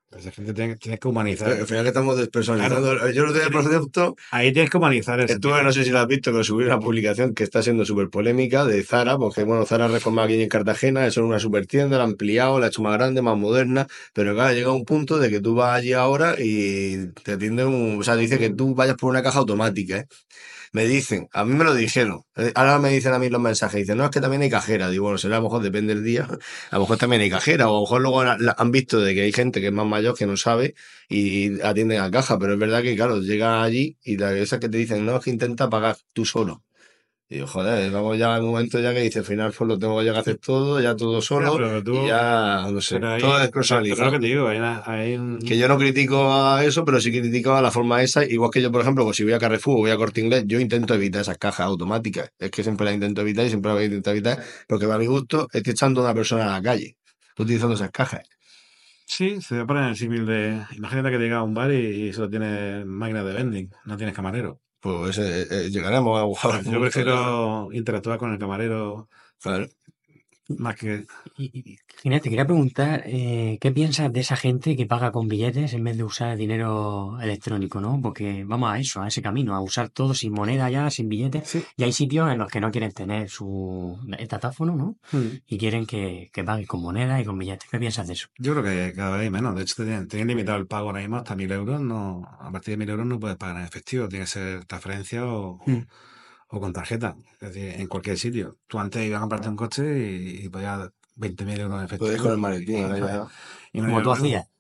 Esa gente tienes que humanizar. Al final que estamos despersonalizando. Yo no tengo el producto. Ahí tienes que humanizar el Estuve, no sé si lo has visto, que subí una publicación que está siendo súper polémica de Zara, porque bueno, Zara ha reformado aquí en Cartagena, eso es una super tienda, la ha ampliado, la ha hecho más grande, más moderna, pero claro, llega un punto de que tú vas allí ahora y te atienden, o sea, dice que tú vayas por una caja automática, ¿eh? Me dicen, a mí me lo dijeron, ahora me dicen a mí los mensajes, dicen, no, es que también hay cajera, digo, bueno, será a lo mejor depende del día, a lo mejor también hay cajera, o a lo mejor luego han visto de que hay gente que es más mayor que no sabe y atienden a caja, pero es verdad que, claro, llega allí y esas que te dicen, no, es que intenta pagar tú solo. Y yo, joder, vamos ya al momento ya que dice, al final pues lo tengo ya que hacer todo, ya todo solo, y ya, no sé, todo pero lo despersonalizado. que te digo, hay Que yo no critico a eso, pero sí critico a la forma esa, igual que yo, por ejemplo, pues si voy a Carrefour o voy a Corte Inglés, yo intento evitar esas cajas automáticas. Es que siempre las intento evitar y siempre las intento evitar, porque a mi gusto estoy echando a una persona a la calle, utilizando esas cajas. Sí, se voy a poner el símil de. Imagínate que llega a un bar y solo tienes máquina de vending, no tienes camarero. Pues llegaremos a jugar Pues yo prefiero interactuar con el camarero Claro. más que. Ginés, te quería preguntar, ¿qué piensas de esa gente que paga con billetes en vez de usar dinero electrónico, ¿no? Porque vamos a eso, a ese camino, a usar todo sin moneda ya, sin billetes. Sí. Y hay sitios en los que no quieren tener el datáfono, ¿no? Y quieren que pagues con moneda y con billetes. ¿Qué piensas de eso? Yo creo que cada vez hay menos. De hecho, tienen limitado el pago ahora mismo hasta 1.000 euros. No, a partir de 1.000 euros no puedes pagar en efectivo. Tiene que ser transferencia o con tarjeta. Es decir, en cualquier sitio. Tú antes ibas a comprarte un coche y podías 20.000 euros en Puedes efectivo. con el maletín, ¿no? Ya. Y no Como había tú problema. hacías.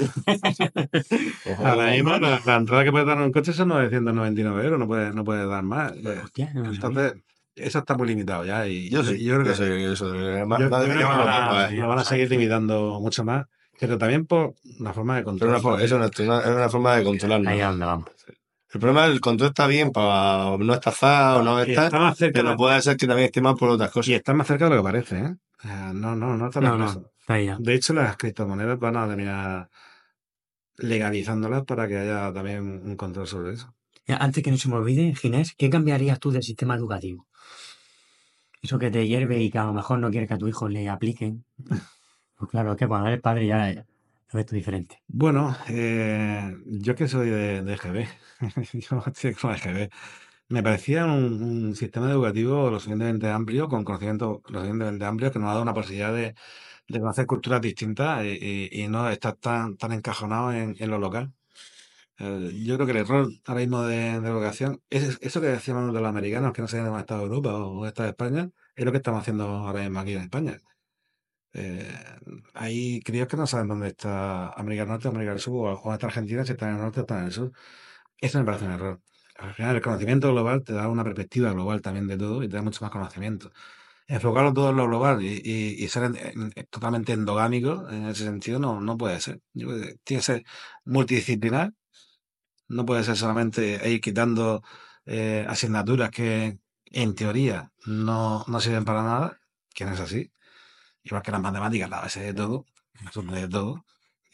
Ahora mismo la entrada que puedes dar en un coche son 999 euros, no puedes dar más. Hostia, no lo sabía. Entonces, eso está muy limitado ya. Y Yo sí, yo creo yo que, sé eso. yo Madre creo mía, que me lo topa, lo van a seguir limitando mucho más, pero también por una forma de Pero control. eso no es una forma de controlarnos. Ahí es donde vamos. El problema es el control está bien para no estafar o no Y estar, está más cerca pero puede ser que también esté mal por otras y cosas. está más cerca de lo que parece, ¿eh? No está tan No, lejos. está ahí ya. De hecho, las criptomonedas van a terminar legalizándolas para que haya también un control sobre eso. Antes que no se me olvide, Ginés, ¿qué cambiarías tú del sistema educativo? Eso que te hierve y que a lo mejor no quieres que a tu hijo le apliquen. Pues claro, es que cuando eres padre ya lo ves tú diferente. Bueno, yo que soy de EGB, yo estoy con EGB, me parecía un sistema educativo lo suficientemente amplio, con conocimiento lo suficientemente amplio, que nos ha dado una posibilidad de conocer culturas distintas y no estar tan encajonado en lo local. Yo creo que el error ahora mismo de educación es eso que decíamos de los americanos que no sabían dónde estaba Europa o está España, es lo que estamos haciendo ahora mismo aquí en España. Eh, Hay críos que no saben dónde está América del Norte, América del Sur, o dónde está Argentina, si está en el norte o está en el sur. Eso me parece un error. Al final, el conocimiento global te da una perspectiva global también de todo y te da mucho más conocimiento. Enfocarlo todo en lo global y ser totalmente endogámico en ese sentido no puede ser. Yo creo que tiene que ser multidisciplinar, no puede ser solamente ir quitando asignaturas que en teoría no sirven para nada, que no es así. Igual que las matemáticas, la base de todo, son de todo.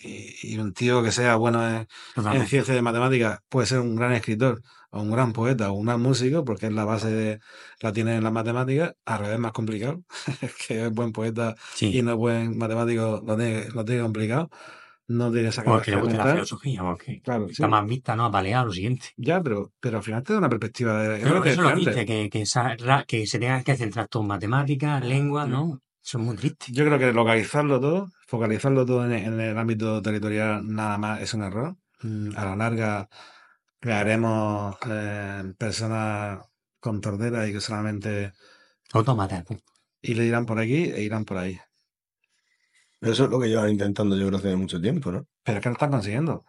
Y un tío que sea bueno en ciencia de matemáticas puede ser un gran escritor, o un gran poeta, o un gran músico, porque es la base la tiene en las matemáticas, al revés más complicado, que es buen poeta y Sí, no es buen matemático, lo tiene complicado, no tiene esa porque le capacidad gusta la mental. filosofía, porque Claro, está sí, más vista, ¿no? Apaleado lo siguiente. ya, pero al final te da una perspectiva de. Es lo Pero que eso lo decía antes. dice, que se tenga que centrar todo en matemáticas, lengua, ¿no? Eso es muy triste. Yo creo que localizarlo todo, focalizarlo todo en el ámbito territorial, nada más es un error. A la larga crearemos personas con tordera y que solamente Autómata, pum. y le irán por aquí e irán por ahí. Eso es lo que llevan intentando yo creo hace mucho tiempo, ¿no? Pero es que lo están consiguiendo.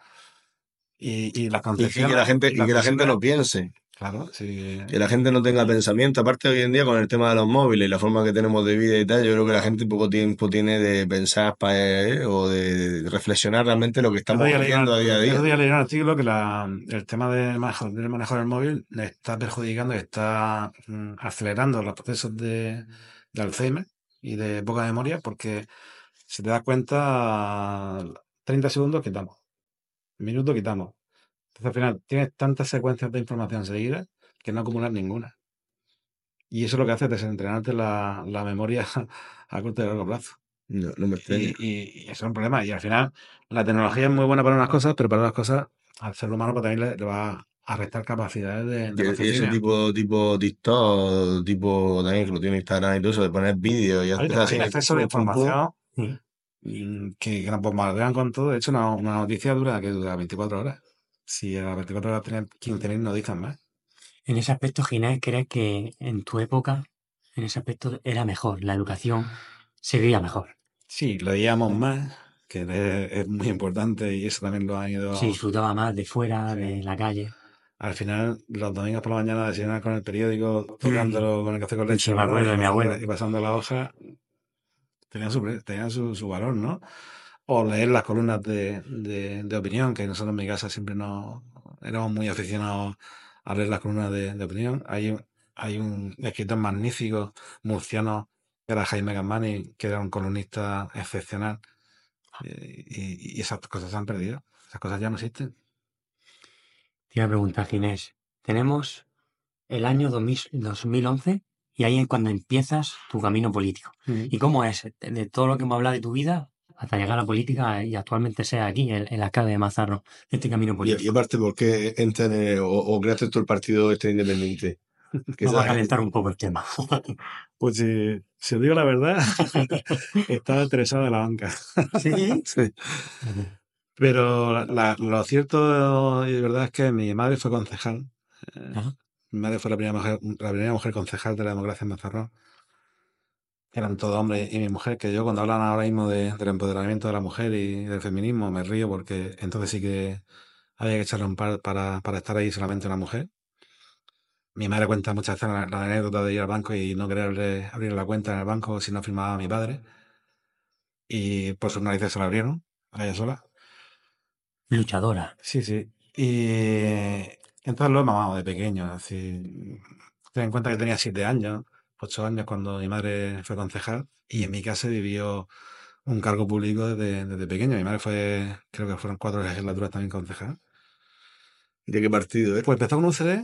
Y las Y que la concesiones. gente, Y y las que la gente concesiones. no piense, Claro, sí. que la gente no tenga pensamiento. Aparte hoy en día con el tema de los móviles y la forma que tenemos de vida y tal, yo creo que la gente poco tiempo tiene de pensar o de reflexionar realmente lo que El estamos otro día leí haciendo a día a el otro día. día leí un artículo que el tema del manejo del móvil le está perjudicando y está acelerando los procesos de Alzheimer y de poca memoria porque si te das cuenta, 30 segundos quitamos, minutos quitamos. Entonces al final tienes tantas secuencias de información seguidas que no acumulas ninguna. Y eso lo que hace es desentrenarte la memoria a corto y largo plazo. No me extraña. Y eso es un problema. Y al final, la tecnología es muy buena para unas cosas, pero para otras cosas, al ser humano pues, también le va a restar capacidades de Y ese raciocinio. tipo TikTok, tipo también que lo tiene Instagram y todo eso, de poner vídeos y hacer así, Hay acceso a la pum, pum. información Sí. que nos bombardean con todo. De hecho, una noticia dura 24 horas. Si a las 24 horas tienen 15.000 noticias más. En ese aspecto, Ginés, ¿crees que en tu época, en ese aspecto era mejor? La educación se vivía mejor. Sí, leíamos más, que es muy importante y eso también lo han Se ido. disfrutaba más de fuera, Sí. de la calle. Al final, los domingos por la mañana desayunar con el periódico, Mm. tocándolo con el café con Sí, leche, me ¿verdad? acuerdo de mi abuelo. Y pasando la hoja, tenía su valor, ¿no? O leer las columnas de opinión, que nosotros en mi casa siempre nos éramos muy aficionados a leer las columnas de opinión. Hay un escritor magnífico murciano que era Jaime Gambani, que era un columnista excepcional. Y esas cosas se han perdido. Esas cosas ya no existen. Te iba a preguntar, Ginés, tenemos el año 2011 y ahí es cuando empiezas tu camino político. Mm. ¿Y cómo es? De todo lo que hemos hablado de tu vida hasta llegar a la política y actualmente sea aquí, en la alcalde de Mazarro, este camino Y político. aparte, ¿por qué entras o creaste tú el partido este independiente? Que Vamos a sea- calentar un poco el tema. Pues si os digo la verdad, estaba interesado en la banca. ¿Sí? Sí. Pero lo cierto y verdad es que mi madre fue concejal. Eh, Ajá. Mi madre fue la primera mujer concejal de la democracia en Mazarrón. Eran todos hombres y mi mujer, que yo cuando hablan ahora mismo del empoderamiento de la mujer y del feminismo me río porque entonces sí que había que echarle un par para estar ahí solamente una mujer. Mi madre cuenta muchas veces la anécdota de ir al banco y no quererle abrir la cuenta en el banco si no firmaba mi padre. Y por sus narices se la abrieron, a ella sola. Luchadora. Sí, sí. Y entonces lo he mamado de pequeño. Así, ten en cuenta que tenía 7 años, 8 años cuando mi madre fue concejal y en mi casa vivió un cargo público desde pequeño. Mi madre creo que fueron 4 legislaturas también concejal. ¿De qué partido era? Pues empezó con UCD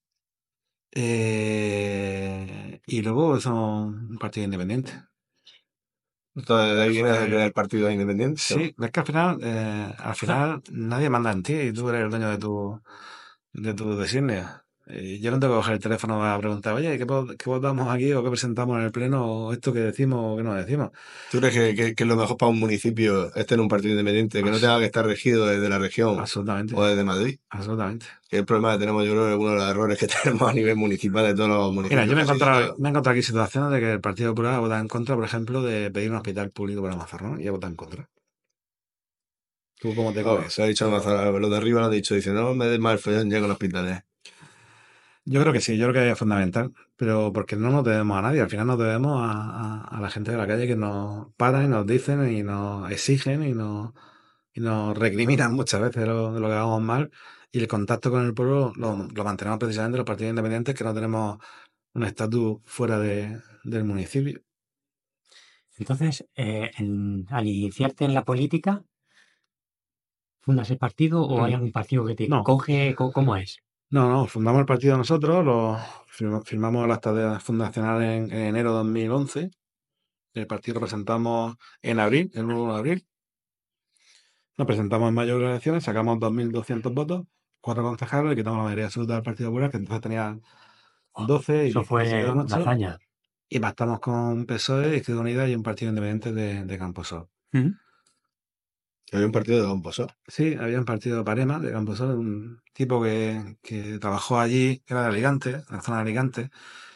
y luego son un partido independiente. Entonces, de ahí viene a crear el partido independiente, ¿no? Sí, es que al final nadie manda en ti y tú eres el dueño de tu designios. Yo no tengo que coger el teléfono a preguntar, oye, ¿qué votamos aquí o qué presentamos en el pleno o esto que decimos o qué no decimos? ¿Tú crees que es lo mejor para un municipio este en un partido independiente, que no Abs- tenga que estar regido desde la región Absolutamente, o desde Madrid? absolutamente. Que es el problema que tenemos, yo creo que uno de los errores que tenemos a nivel municipal de todos los Mira, yo municipios, casi de todos. me he encontrado aquí situaciones de que el Partido Popular ha votado en contra, por ejemplo, de pedir un hospital público para Mazarrón y ha votado en contra. ¿Tú cómo te coges? Se ha dicho lo de arriba, lo ha dicho, dice, no me des mal follón ya con los hospitales. Yo creo que sí, yo creo que es fundamental, pero porque no nos debemos a nadie, al final nos debemos a la gente de la calle que nos paran y nos dicen y nos exigen y nos recriminan muchas veces de lo que hagamos mal y el contacto con el pueblo lo mantenemos precisamente los partidos independientes que no tenemos un estatus fuera del municipio. Entonces, al iniciarte en la política, ¿fundas el partido o hay Mm. algún partido que te No, coge? ¿Cómo es? no, fundamos el partido nosotros, firmamos el acta fundacional en enero de 2011, el partido lo presentamos en abril, el 1 de abril. Nos presentamos en mayo de las elecciones, sacamos 2.200 votos, 4 concejales, le quitamos la mayoría absoluta del Partido Popular, que entonces tenía 12 Eso y se fue quedaron una 8, hazaña. y pactamos con PSOE, Izquierda Unida y un partido independiente de Camposol. ¿Mm? Había un partido de Camposol. Sí, había un partido de Parema, de Camposol, un tipo que trabajó allí, que era de Alicante, en la zona de Alicante,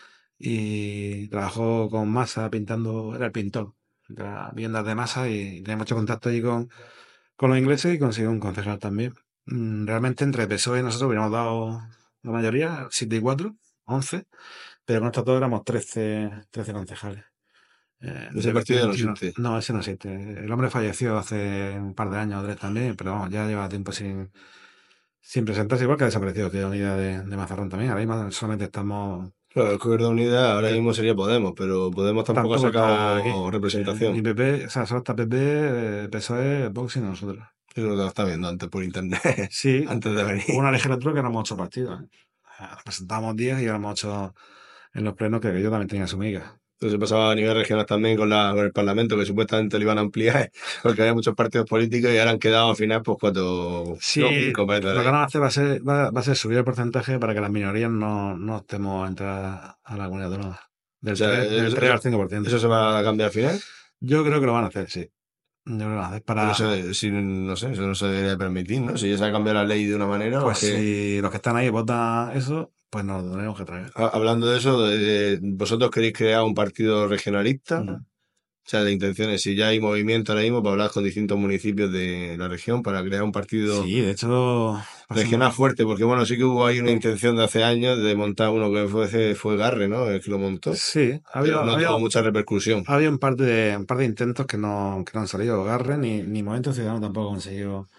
y trabajó con Masa pintando, era el pintor de las viviendas de Masa y tenía mucho contacto allí con los ingleses y consiguió un concejal también. Realmente entre PSOE y nosotros hubiéramos dado la mayoría, 7 y 4, 11, pero con estos dos éramos 13 concejales. Ese partido ya no existe. No, ese no existe. El hombre falleció hace un par de años o 3 también, pero vamos, ya lleva tiempo sin presentarse, igual que ha desaparecido que unidad de Mazarrón también. Ahora mismo solamente estamos. Claro, el Izquierda Unida ahora mismo sería Podemos, pero Podemos tampoco ha Está aquí. sacado Ni representación. PP, o sea, solo está PP, PSOE, Vox y nosotros. Yo creo que lo está viendo antes por internet, Sí, antes de hubo venir. una legislatura que éramos 8 partidos. Presentábamos 10 y éramos 8 en los plenos, que yo también tenía su miga. Entonces pasaba a nivel regional también con el Parlamento, que supuestamente lo iban a ampliar, porque había muchos partidos políticos y ahora han quedado al final pues 4 o Sí, 5 parece lo de que ahí. van a hacer va a ser subir el porcentaje para que las minorías no estemos a entrar a la comunidad autónoma. O Del sea, 3, del 3 al 5%. eso se va a cambiar al final. Yo creo que lo van a hacer, sí. Yo creo que lo van a hacer No para... sé, si, no sé, eso no se debería permitir, ¿no? Si ya se ha cambiado la ley de una manera, o Pues es que... si los que están ahí votan eso, pues nos lo tenemos que traer. Hablando de eso, ¿vosotros queréis crear un partido regionalista? Mm. O sea, de intenciones, si ya hay movimiento ahora mismo para hablar con distintos municipios de la región para crear un partido Sí, de hecho, regional fuerte, porque bueno, sí que hubo ahí una intención de hace años de montar uno que fue Garre, ¿no? El que lo montó, sí, pero no tuvo mucha repercusión. había un par de intentos que no han salido. Garre ni Movimiento Ciudadano tampoco consiguió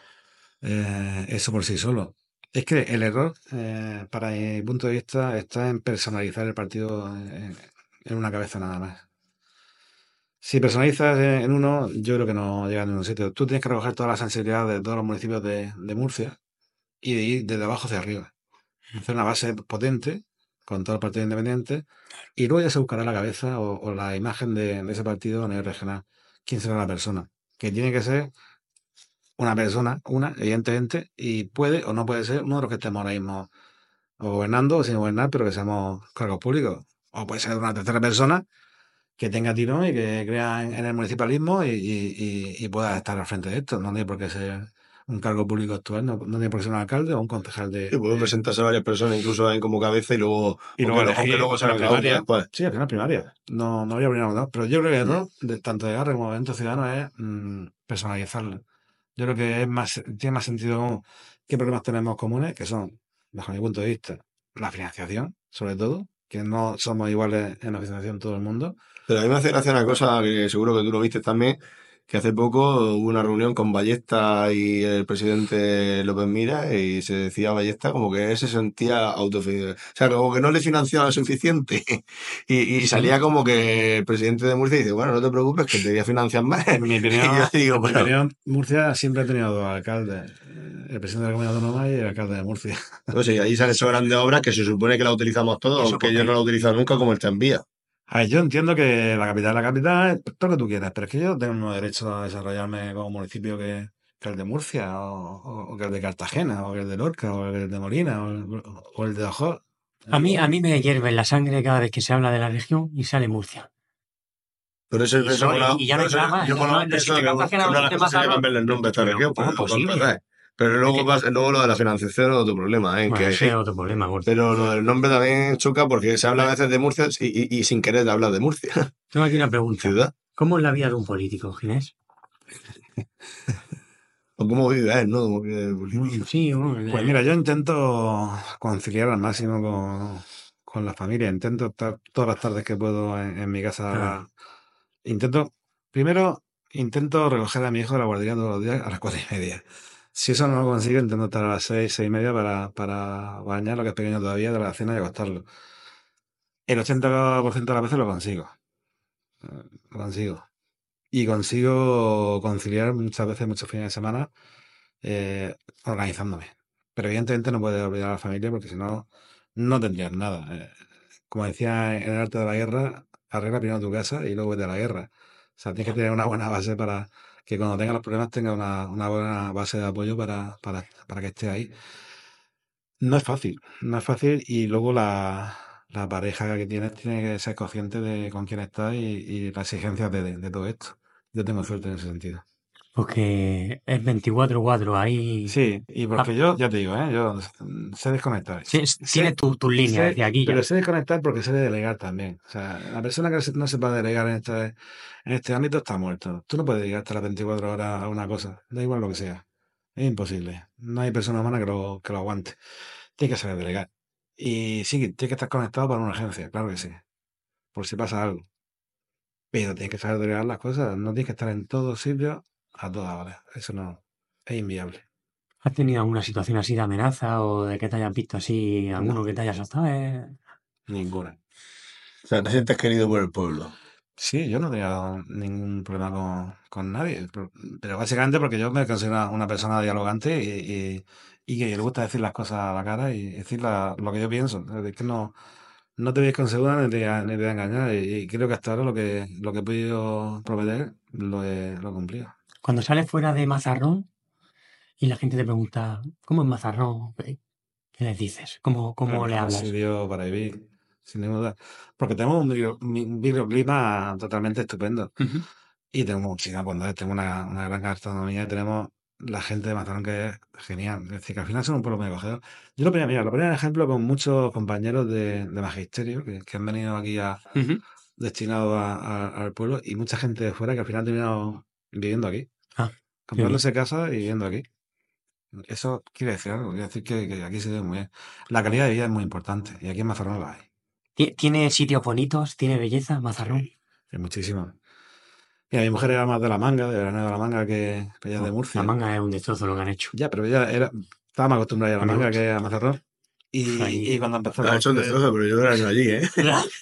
eso por sí solo. Es que el error, para mi punto de vista, está en personalizar el partido en una cabeza nada más. Si personalizas en uno, yo creo que no llegas a ningún sitio. Tú tienes que recoger toda la sensibilidad de todos los municipios de Murcia y de ir desde abajo hacia arriba. Hacer una base potente con todos los partidos independientes y luego ya se buscará la cabeza o la imagen de ese partido a nivel regional. ¿Quién será la persona? Que tiene que ser una persona, evidentemente, y puede o no puede ser uno de los que estemos ahora mismo o gobernando o sin gobernar, pero que seamos cargos públicos. O puede ser una tercera persona que tenga tirón y que crea en el municipalismo y pueda estar al frente de esto. No tiene por qué ser un cargo público actual, no tiene por qué ser un alcalde o un concejal Sí, puede presentarse varias personas, incluso ahí como cabeza, y luego, y o que, luego o que elegir luego se en haga la la UCA primaria. después. Sí, al final primaria. No habría problema, ¿no? Pero yo creo que el error tanto de Garra como de Movimiento Ciudadano es personalizarlo. Yo creo que tiene más sentido qué problemas tenemos comunes, que son, bajo mi punto de vista, la financiación, sobre todo, que no somos iguales en la financiación todo el mundo. Pero a mí me hace gracia una cosa que seguro que tú lo viste también, que hace poco hubo una reunión con Ballesta y el presidente López Mira y se decía a Ballesta como que él se sentía autofinanciado. O sea, como que no le financiaba lo suficiente. Y salía como que el presidente de Murcia dice, bueno, no te preocupes que te voy a financiar más. En mi opinión, Y yo digo, bueno, Murcia siempre ha tenido dos alcaldes, el presidente de la Comunidad Autónoma y el alcalde de Murcia. no sé, ahí salen esas grandes obras que se supone que las utilizamos todos, Eso aunque porque yo no la he utilizado nunca como el tranvía. A ver, yo entiendo que la capital es todo lo que tú quieras, pero es que yo tengo el mismo derecho a desarrollarme como municipio que el de Murcia, o que el de Cartagena, o que el de Lorca, o el de Molina, o el de Ojot. a mí me hierve la sangre cada vez que se habla de la región y sale Murcia. Pero eso, Y, so- y ya no hay nada más. yo conozco No, eso si de de Cartagena que o una de de las cosas sería Mazarrón. cambiarle el nombre a esta Pero región, ¿cómo es posible? pero Es luego, que, luego lo de la financiación es otro problema, ¿eh? bueno, ese es otro problema, gordo. Pero lo del nombre también choca porque se habla a veces de Murcia y sin querer habla de Murcia, Tengo aquí una pregunta. ciudad. ¿Cómo es la vida de un político, Ginés? O cómo vive él, ¿no? Como que político. Sí, Pues mira, yo intento conciliar al máximo con la familia, intento estar todas las tardes que puedo en mi casa. Claro. Primero, intento recoger a mi hijo de la guardería todos los días a las 4:30. Si eso no lo consigo, intento estar a las 6:30 para bañarlo, que es pequeño todavía, de la cena y acostarlo. El 80% de las veces lo consigo. Lo consigo. Y consigo conciliar muchas veces, muchos fines de semana, organizándome. Pero evidentemente no puedes olvidar a la familia porque si no, no tendrías nada. Como decía en el arte de la guerra, arregla primero tu casa y luego vete a la guerra. O sea, tienes que tener una buena base para que cuando tengas los problemas tengas una buena base de apoyo para que estés ahí. No es fácil, no es fácil y luego la pareja que tienes tiene que ser consciente de con quién estás y las exigencias de todo esto. Yo tengo suerte en ese sentido. Porque es 24/4 ahí. Sí, y porque yo, ya te digo, yo sé desconectar. Tiene tus líneas de aquí Pero ya. sé desconectar porque sé delegar también. O sea, la persona que no sepa delegar en este ámbito está muerto. Tú no puedes dedicarte las 24 horas a una cosa, da igual lo que sea. Es imposible. No hay persona humana que lo aguante. Tienes que saber delegar. Y sí, tienes que estar conectado para una urgencia, claro que sí. Por si pasa algo. Pero tienes que saber delegar las cosas. No tienes que estar en todos sitios a todas horas. Eso no es inviable. ¿Has tenido alguna situación así de amenaza o de que te hayas visto así, alguno No, que te haya asustado? ninguna. O sea, te sientes querido por el pueblo. Sí, yo no tenía ningún problema con nadie, pero básicamente porque yo me considero una persona dialogante y que le gusta decir las cosas a la cara y decir lo que yo pienso. Es decir, que no no te veis con segura ni te voy a engañar. Y creo que hasta ahora lo que he podido prometer lo he cumplido. Cuando sales fuera de Mazarrón y la gente te pregunta, ¿cómo es Mazarrón? ¿Qué les dices? ¿Cómo El le mejor hablas? sitio para vivir, sin ninguna duda. Porque tenemos un microclima totalmente estupendo. Ujú. Y tenemos muchísimas bondades, tenemos una gran gastronomía y tenemos la gente de Mazarrón que es genial. Es decir, que al final son un pueblo muy acogedor. Yo lo ponía en ejemplo con muchos compañeros de magisterio que han venido aquí Ujú. destinados al pueblo y mucha gente de fuera que al final ha terminado viviendo aquí, Ah, qué bien. comprándose casa y viviendo aquí. Eso quiere decir algo, quiere decir que aquí se vive muy bien. La calidad de vida es muy importante y aquí en Mazarrón la hay. ¿Tiene sitios bonitos? ¿Tiene belleza Mazarrón? Sí, es muchísimo. Mira, mi mujer era más de La Manga, de Granada de La Manga, que ella es de La Murcia. Manga es un destrozo lo que han hecho. Ya, pero ella estaba más acostumbrada a ir a A La mí me Manga gusta. que a Mazarrón. Ahí. Y cuando empezó Ha con hecho un destrozo, pero yo veraneado allí, ¿eh?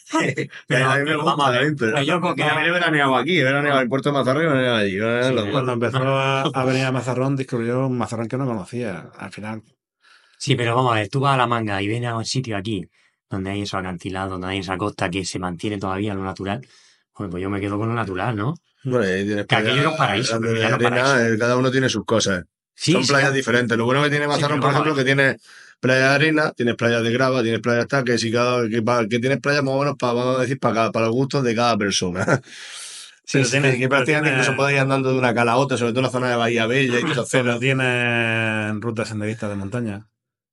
Pero, A mí me pero gusta vamos a ver. también, pero Yo creo que yo he veraneado aquí, he veraneado en Puerto de Mazarrón y he veraneado allí. he veraneado en los dos. cuando empezó a venir a Mazarrón, descubrió un Mazarrón que no conocía. Al final, Sí, pero vamos a ver, tú vas a La Manga y vienes a un sitio aquí donde hay esos acantilados, donde hay esa costa que se mantiene todavía lo natural. Joder, pues yo me quedo con lo natural, ¿no? Bueno, ahí tienes Que aquello era un paraíso, pero de ya no es paraíso. arena, cada uno tiene sus cosas. Sí, Son sí, playas claro. diferentes. Lo bueno que tiene Sí, Mazarrón, pero por vamos a ejemplo, ver. que tiene playas de arena, tienes playas de grava, tienes playas tal, que si que tienes playas más o menos para, vamos a decir, para los gustos de cada persona. Sí, Sí, que prácticamente incluso puedes ir andando de una cala a otra, sobre todo en la zona de Bahía Bella y todas esas pero zonas. tiene rutas senderistas de montaña.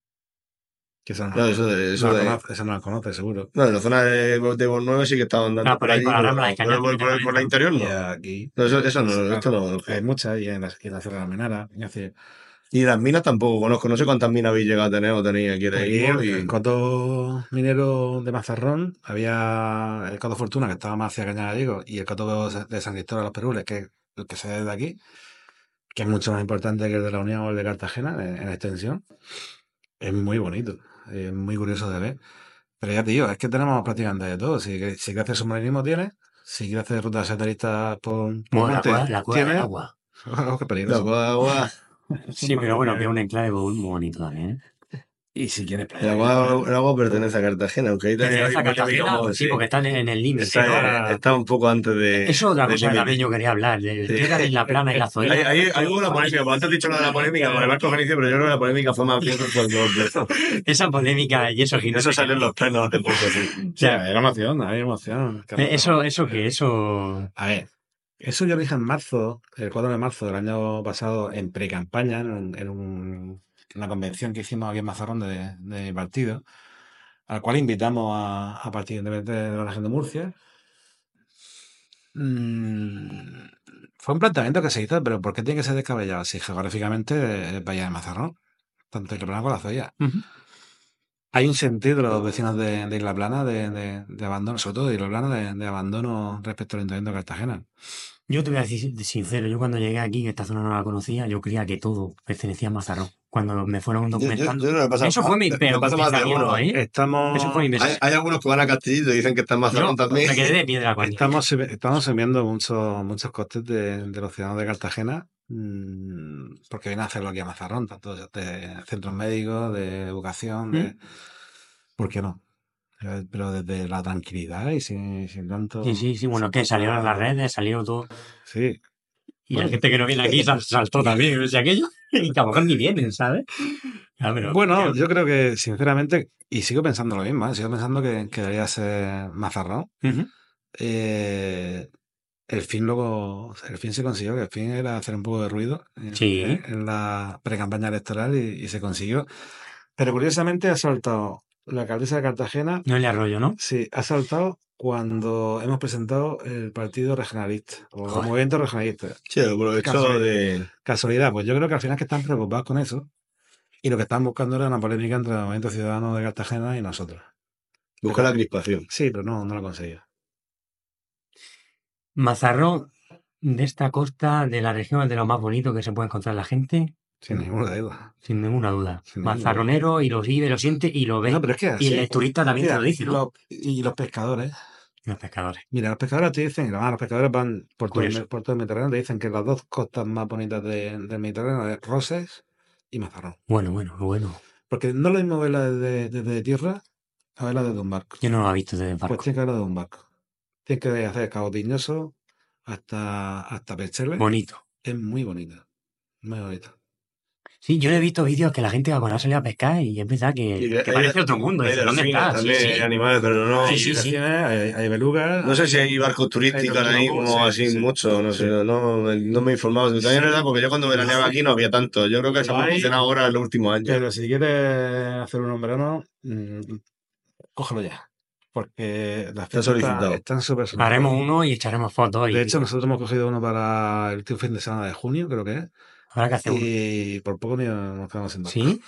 Que esa Claro, esa no la conoces, seguro. no, en la zona de Bonnueve sí que estaba andando Ah, por ahí, allí, por la pero Rambla de Cañar también te puedes ir, por la ¿no? interior Y no. aquí, No, eso no, claro, esto no lo conozco. hay muchas, y en la Sierra de Almenara. Es decir, Y las minas tampoco conozco, no sé cuántas minas habéis llegado a tener o tenéis aquí ahora aquí mismo. el coto minero de Mazarrón, había el coto Fortuna, que estaba más hacia Cañar Gallego, y el coto de San Cristóbal de los Perules, que es el que se ve de aquí, que es mucho más importante que el de la Unión o el de Cartagena en extensión. Es muy bonito, es muy curioso de ver. Pero ya te digo, es que tenemos prácticamente de todo. Si quieres hacer submarinismo, tienes. Si quieres hacer rutas senderistas por Bueno, monte, la cueva del tienes. agua. Oh, qué La peligroso. agua, Sí, pero bueno, que es un enclave muy bonito también, ¿eh? Y si quieres el playa, agua pertenece a Cartagena, aunque ahí también hay Pertenece a polémica, Cartagena, sí, sí. porque están en el límite, ¿no? Está un poco antes Eso es otra del cosa que también límite. yo quería hablar, del Sí. tierra de Isla Plana y la Zoya. Hay una polémica, porque antes has dicho lo de la polémica con el barco fenicio, pero yo creo que la polémica fue más bien cuando Esa polémica y eso, eso salió en los plenos hace poco, sí. O Sí, sea, hay emoción, hay emoción. eso. A ver, eso yo lo dije en marzo, el 4 de marzo del año pasado, en pre-campaña, en una convención que hicimos aquí en Mazarrón de mi partido, al cual invitamos a Partido Independiente de la Región de Murcia. Fue un planteamiento que se hizo, pero ¿por qué tiene que ser descabellado? Si geográficamente es Bahía de Mazarrón, tanto Isla Plana como la Zoya. Ujú. Hay un sentido de los vecinos de Isla Plana de abandono, sobre todo de Isla Plana, de abandono respecto al Ayuntamiento de Cartagena. Yo te voy a decir sincero, yo cuando llegué aquí, que esta zona no la conocía, yo creía que todo pertenecía a Mazarrón. Cuando me fueron documentando. Yo no me pasa, Eso fue mi me peor pasa más de pensamiento, uno. ¿eh? Estamos, Eso fue mi pensamiento. Hay algunos que van a Castillito y dicen que están más Yo también. me quedé de piedra cuando. estamos asumiendo muchos costes de los ciudadanos de Cartagena, porque vienen a hacerlo aquí a Mazarrón, tanto de centros médicos, de educación, ¿por qué no? Pero desde la tranquilidad y sin tanto... Sí, bueno, que salieron a las redes, salió todo. Sí. Y la gente que no viene aquí saltó también, o sea, aquello. Y que a lo mejor ni vienen, ¿sabes? Ya, pero, Bueno, yo creo que, sinceramente, y sigo pensando lo mismo, sigo pensando que debería ser Mazarrón. Ujú. El fin se consiguió, que el fin era hacer un poco de ruido Sí. en la pre-campaña electoral y se consiguió. Pero curiosamente ha saltado la alcaldesa de Cartagena, No le arroyo, ¿no? sí, ha saltado cuando hemos presentado el Partido Regionalista o el Joder. Movimiento Regionalista. Sí, aprovechó de... Casualidad, pues yo creo que al final es que están preocupados con eso y lo que están buscando era una polémica entre el Movimiento Ciudadano de Cartagena y nosotros. buscar la crispación. Sí, pero no lo ha conseguido. Mazarrón, de esta costa de la región, es de lo más bonito que se puede encontrar la gente, Sin ninguna duda. sin ninguna duda. Sin ninguna Mazarronero y lo vive, lo siente y lo ve. No, pero es que Y así, el turista también te mira, lo dice, ¿no? y los pescadores. Los pescadores. Mira, los pescadores te dicen, los pescadores van por todo, Curioso. por todo el Mediterráneo, te dicen que las dos costas más bonitas del Mediterráneo es Roses y Mazarrón. Bueno. Porque no es lo mismo verla desde tierra A verla desde un barco. Yo no lo he visto desde el Pues barco. tienes que verla desde un barco. Tienes que hacer Cabo Tiñoso hasta Perchele. Bonito. Es muy bonita. Muy bonita. Sí, yo he visto vídeos que la gente va cuando sale a pescar y es verdad Y que parece otro mundo. hay Dice, ¿dónde delfines estás? Sí, también, sí. hay animales, pero no. Sí, sí, sí. Hay belugas. No sé si hay barcos turísticos ahora mismo, así mucho, no sé, no me he informado. También es verdad, porque yo cuando veraneaba aquí no había tanto. Yo creo que se ha promocionado ahora en los últimos años. Pero si quieres hacer uno en verano, cógelo ya. Porque las Está solicitado. están súper solicitadas. Haremos uno y echaremos fotos. De hecho, nosotros hemos cogido uno para el último fin de semana de junio, creo que es. Habrá que hacer uno. Y por poco ni nos quedamos sin barco. ¿Sí?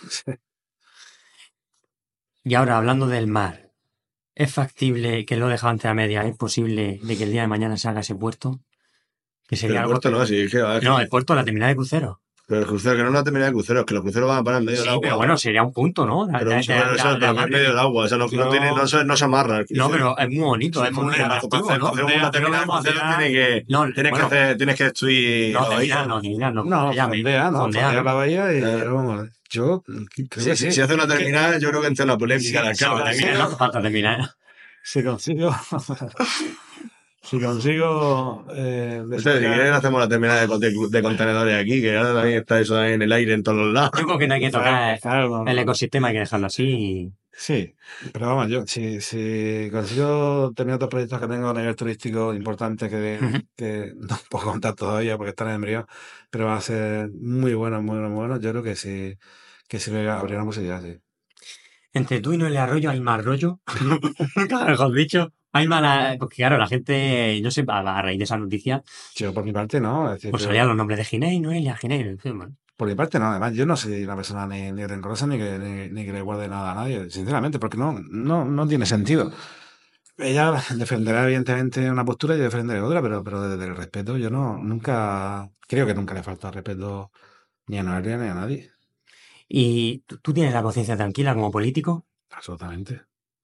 Y ahora, hablando del mar, ¿es factible, que lo he dejado antes a media, es posible de que el día de mañana se haga ese puerto? Que sería Pero el algo... puerto no, sí, es que va, No, el puerto, la terminal de cruceros. pero el crucero, que no es una terminal de cruceros, que los cruceros van a parar en medio Sí, del agua. pero bueno, sería un punto, ¿no? Pero eso es en medio del agua, o sea, no se amarra. No, pero es muy bonito, es muy atractivo, ¿no? Una terminal de cruceros tienes que destruir. No, terminal, no. No, fondea la bahía y Eh. vamos. Yo creo que sí. Si hace una terminal, yo creo que entra una polémica. No hace falta terminar. Si consigo. Si consigo. Si quieren, hacemos la terminal de contenedores aquí, que ahora también está eso en el aire en todos los lados. Yo creo que no hay que tocar el ecosistema, hay que dejarlo así. Sí, pero vamos, yo si consigo terminar otros proyectos que tengo a nivel turístico importantes que no puedo contar todavía porque están en embrión, pero van a ser muy buenos, yo creo que sí le habría una posibilidad, sí. Entre tú y no el arroyo hay más rollo. Claro, mejor dicho. Hay mala. Porque claro, la gente, yo sé, a raíz de esa noticia, Yo por mi parte no, es decir, pues salían los nombres de Ginés, Noelia, Ginés. por mi parte no, además yo no soy una persona ni rencorosa ni que le guarde nada a nadie, sinceramente, porque no tiene sentido. Ella defenderá evidentemente una postura y yo defenderé otra, pero desde el respeto yo creo que nunca le falta respeto ni a Noelia ni a nadie. ¿Y tú tienes la conciencia tranquila como político? Absolutamente.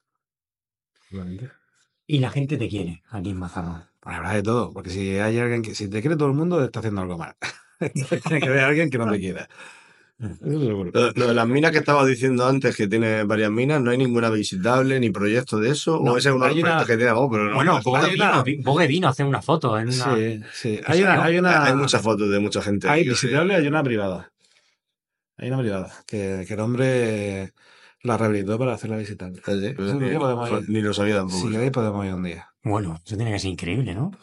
Y la gente te quiere aquí en Mazarrón. Pues habrá de todo, porque si hay alguien si te quiere todo el mundo, está haciendo algo mal. Tiene que haber alguien que no te quiera. Eso seguro. Lo de las minas que estabas diciendo antes, que tiene varias minas, ¿no hay ninguna visitable ni proyecto de eso? No, ¿O ese es uno de los proyectos que tiene? Pero no. Bueno, Bogue vino a hacer una foto. Sí. Hay muchas fotos de mucha gente. Hay visitable, hay una privada. Hay una privada que el hombre la rehabilitó para hacerla visitable. Sí, ni lo sabía tampoco. Si queréis podemos ir un día. Bueno, eso tiene que ser increíble, ¿no?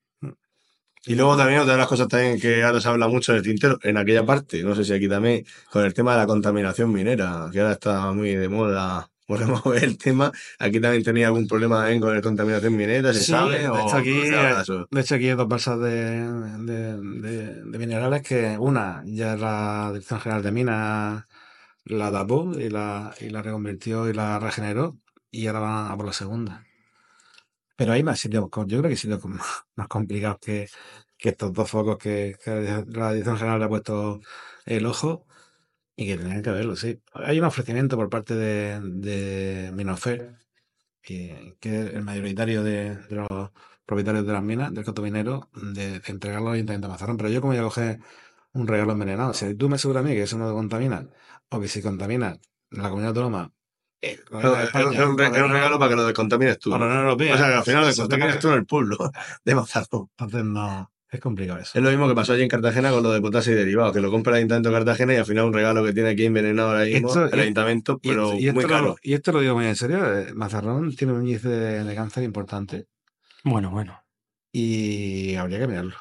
Y luego también otra de las cosas también que ahora se habla mucho del tintero, en aquella parte, no sé si aquí también, con el tema de la contaminación minera, que ahora está muy de moda. Podemos ver el tema. Aquí también tenía algún problema también con la contaminación minera, ¿se sabe? De hecho, aquí hay dos balsas de minerales que una ya la Dirección General de Minas la tapó y la reconvirtió y la regeneró y ahora van a por la segunda. Pero hay más sitios, yo creo que sitios más complicados que estos dos focos que la Dirección General le ha puesto el ojo y que tenían que verlo, sí. Hay un ofrecimiento por parte de Minofer, que es el mayoritario de los propietarios de las minas, del coto minero, de entregarlo al Ayuntamiento de Mazarrón. Pero yo, como voy a coger un regalo envenenado, si tú me aseguras a mí que eso no contamina, o que si contamina la comunidad autónoma, es un regalo para que lo descontamines tú. O la Unión Europea. O sea, que al final lo descontamines tú en el pueblo de Mazarrón. Entonces no, es complicado eso. Es lo mismo que pasó allí en Cartagena con lo de potasio y derivados, que lo compra el Ayuntamiento de Cartagena y al final un regalo que tiene aquí envenenado ahora mismo el Ayuntamiento, pero muy caro. Y esto lo digo muy en serio, Mazarrón tiene un índice de cáncer importante. Bueno. Y habría que mirarlo.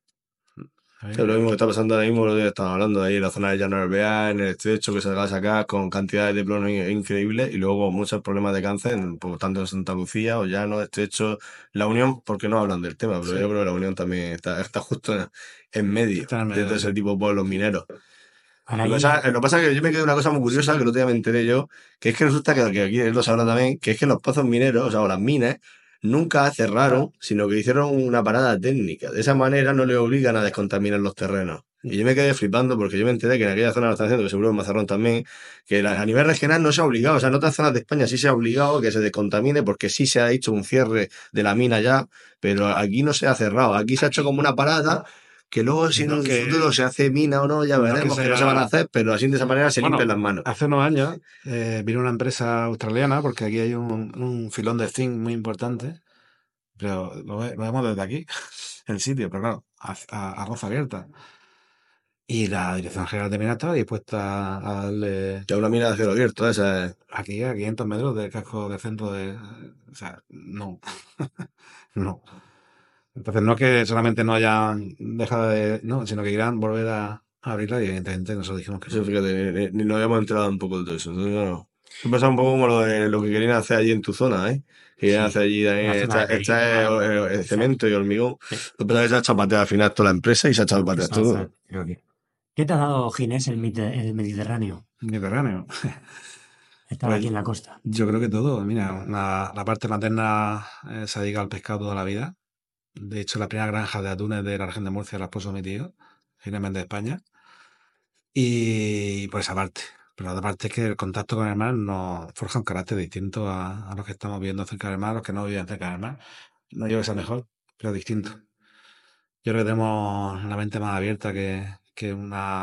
Es lo mismo que está pasando ahora mismo, lo que estamos hablando ahí en la zona de Llano Alvear, en el estrecho que se va a sacar con cantidades de plomo increíbles y luego muchos problemas de cáncer, tanto en Santa Lucía o Llano, estrecho, La Unión, porque no hablan del tema, pero yo creo que La Unión también está justo en medio de todo ese tipo de pueblos mineros. Lo que pasa es que yo me quedé una cosa muy curiosa que el otro día me enteré yo, que es que resulta que aquí él lo sabrá también, que es que los pozos mineros, o sea, o las minas, nunca cerraron, sino que hicieron una parada técnica. De esa manera no le obligan a descontaminar los terrenos. Y yo me quedé flipando porque yo me enteré que en aquella zona lo están haciendo, que seguro en Mazarrón también, que a nivel regional no se ha obligado, o sea, en otras zonas de España sí se ha obligado a que se descontamine porque sí se ha hecho un cierre de la mina ya, pero aquí no se ha cerrado. Aquí se ha hecho como una parada Que luego, si en el futuro se hace mina o no, ya veremos que no se van a hacer, pero así de esa manera se limpian las manos. Hace unos años vino una empresa australiana, porque aquí hay un filón de zinc muy importante, pero lo vemos desde aquí, el sitio, pero claro, a roza abierta. Y la Dirección General de Minas estaba dispuesta a darle... Ya una mina de cielo abierto, esa es... Aquí a 500 metros del casco de centro de... O sea, no. No. Entonces no es que solamente no hayan dejado de... No, sino que quieran volver a abrirla y evidentemente nosotros dijimos que Eso, fíjate, ni nos habíamos enterado un poco de todo eso. Entonces, claro. Me pasa un poco como lo que querían hacer allí en tu zona, ¿eh? Que querían hacer allí el cemento y hormigón. Lo que pasa es que se ha echado patear al final toda la empresa y se ha echado patear todo. ¿Qué te ha dado, Ginés, el Mediterráneo? Mediterráneo. Estaba aquí en la costa. Yo creo que todo. Mira, la parte materna se dedica al pescado toda la vida. De hecho, la primera granja de atunes de la región de Murcia la puso mi tío, Ginés Méndez de España. Y por esa parte. Pero la otra parte es que el contacto con el mar nos forja un carácter distinto a los que estamos viviendo cerca del mar, a los que no viven cerca del mar. No digo que sea mejor, pero distinto. Yo creo que tenemos la mente más abierta que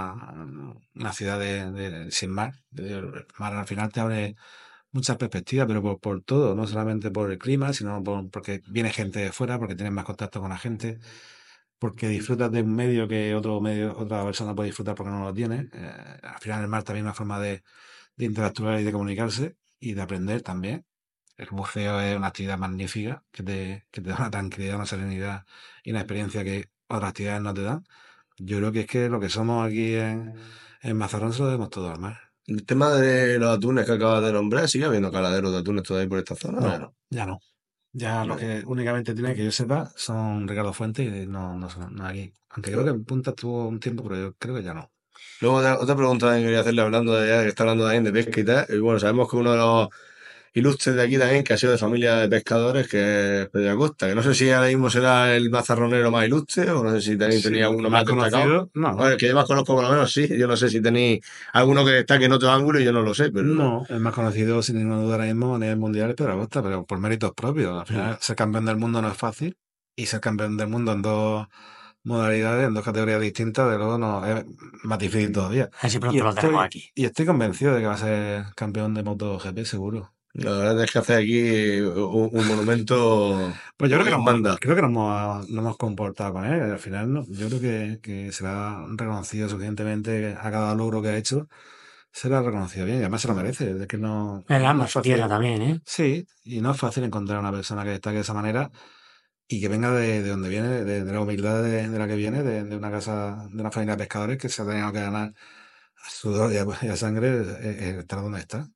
una ciudad sin mar. El mar al final te abre muchas perspectivas, pero por todo, no solamente por el clima, sino porque viene gente de fuera, porque tienes más contacto con la gente, porque disfrutas de un medio que otra persona puede disfrutar porque no lo tiene. Al final el mar también es una forma de interactuar y de comunicarse y de aprender también. El buceo es una actividad magnífica que te da una tranquilidad, una serenidad y una experiencia que otras actividades no te dan. Yo creo que es que lo que somos aquí en Mazarrón se lo debemos todo al mar. El tema de los atunes que acabas de nombrar, ¿sigue habiendo caladeros de atunes todavía por esta zona? No, ya no. Ya lo que únicamente tiene que yo sepa son Ricardo Fuentes y no aquí. Aunque creo que en Punta estuvo un tiempo, pero yo creo que ya no. Luego, otra pregunta que quería hacerle hablando de que está hablando también de pesca y tal. Y bueno, sabemos que uno de los ilustres de aquí también, que ha sido de familia de pescadores, que es Pedro Acosta, que no sé si ahora mismo será el mazarronero más ilustre, o no sé si también tenía alguno más destacado. No. Bueno, el que yo más conozco por lo menos sí, yo no sé si tenéis alguno que destaque en otro ángulo y yo no lo sé, pero... No, el más conocido sin ninguna duda ahora mismo a nivel mundial es Pedro Acosta, pero por méritos propios. Al final, ser campeón del mundo no es fácil, y ser campeón del mundo en dos modalidades, en dos categorías distintas, de luego no es más difícil todavía. Así pronto lo tenemos aquí. Y estoy convencido de que va a ser campeón de MotoGP, seguro. La verdad es que hace aquí un monumento. Pues yo creo que nos hemos comportado con él. Al final, yo creo que será reconocido suficientemente a cada logro que ha hecho. Será reconocido bien y además se lo merece. Es que no Es fácil. tierra también, ¿eh? Sí, y no es fácil encontrar una persona que destaque de esa manera y que venga de donde viene, de la humildad de la que viene, de una casa, de una familia de pescadores que se ha tenido que ganar a sudor y a sangre estar donde está.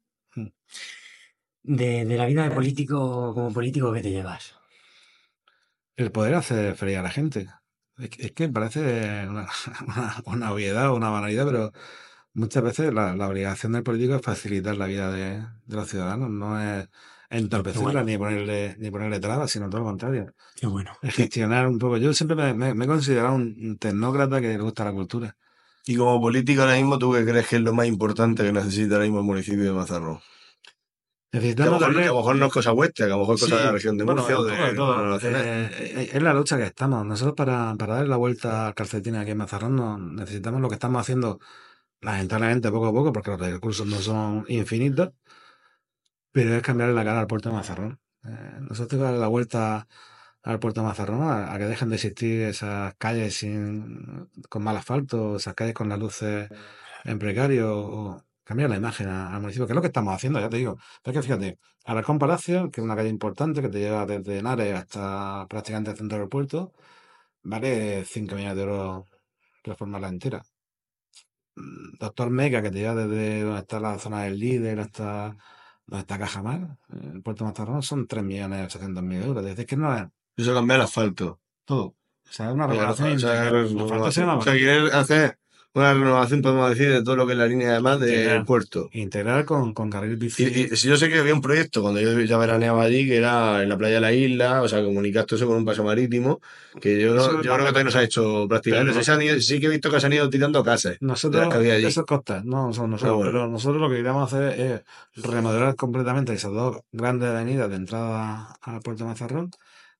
De la vida de político, como político, ¿qué te llevas? El poder hacer feliz a la gente. Es que parece una obviedad o una banalidad, pero muchas veces la obligación del político es facilitar la vida de los ciudadanos, no es entorpecerla ni ponerle trabas, sino todo lo contrario. Qué bueno. Es gestionar un poco. Yo siempre me he considerado un tecnócrata que le gusta la cultura. Y como político ahora mismo, ¿tú qué crees que es lo más importante que necesita ahora mismo el municipio de Mazarrón? Necesitamos a lo mejor no es cosa vuestra, que a lo mejor es cosa de la región de Murcia o de todo. Es la lucha que estamos. Nosotros para dar la vuelta al calcetín aquí en Mazarrón necesitamos lo que estamos haciendo lamentablemente poco a poco, porque los recursos no son infinitos, pero es cambiarle la cara al puerto de Mazarrón. Nosotros tenemos que darle la vuelta al puerto de Mazarrón a que dejen de existir esas calles con mal asfalto, esas calles con las luces en precario, o cambiar la imagen al municipio, que es lo que estamos haciendo, ya te digo. Pero es que fíjate, Alarcón Palacio, que es una calle importante que te lleva desde Henares hasta prácticamente el centro del puerto, vale 5 millones de euros reformarla entera. Doctor Mega, que te lleva desde donde está la zona del líder hasta donde está Cajamar, el puerto de Mazarrón, son 3.800.000 euros. Es que no es Eso cambiar el asfalto. todo. O sea, es una renovación. renovación. Quiere hacer una renovación, podemos decir, de todo lo que es la línea de mar del puerto. Integrar con carril bici. Y si yo sé que había un proyecto cuando yo ya veraneaba allí, que era en la playa de la isla, o sea, comunicar todo eso con un paso marítimo, que yo creo que todavía no se ha hecho prácticamente. Sí que he visto que se han ido tirando casas. Nosotros, eso costa, no son nosotros, pero nosotros lo que queríamos hacer es remodelar completamente esas dos grandes avenidas de entrada al puerto de Mazarrón,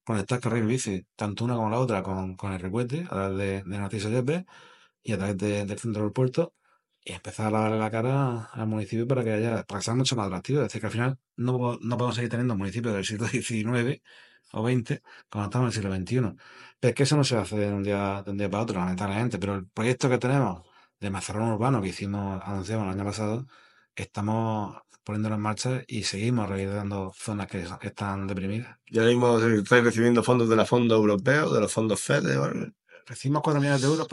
conectar carril bici, tanto una como la otra, con el Recuete, a través de Narciso Yepes y a través del centro del puerto, y empezar a darle la cara al municipio para que sea mucho más atractivo. Es decir, que al final no podemos seguir teniendo municipios del siglo XIX o XX como estamos en el siglo XXI. Pero es que eso no se hace de un día para otro, lamentablemente. Pero el proyecto que tenemos de Mazarrón Urbano que anunciamos el año pasado, estamos poniéndolo en marcha y seguimos rehabilitando zonas que están deprimidas. Y ahora mismo estáis recibiendo fondos de los fondos europeos, de los fondos FEDE, ¿vale? Recibimos 4 millones de euros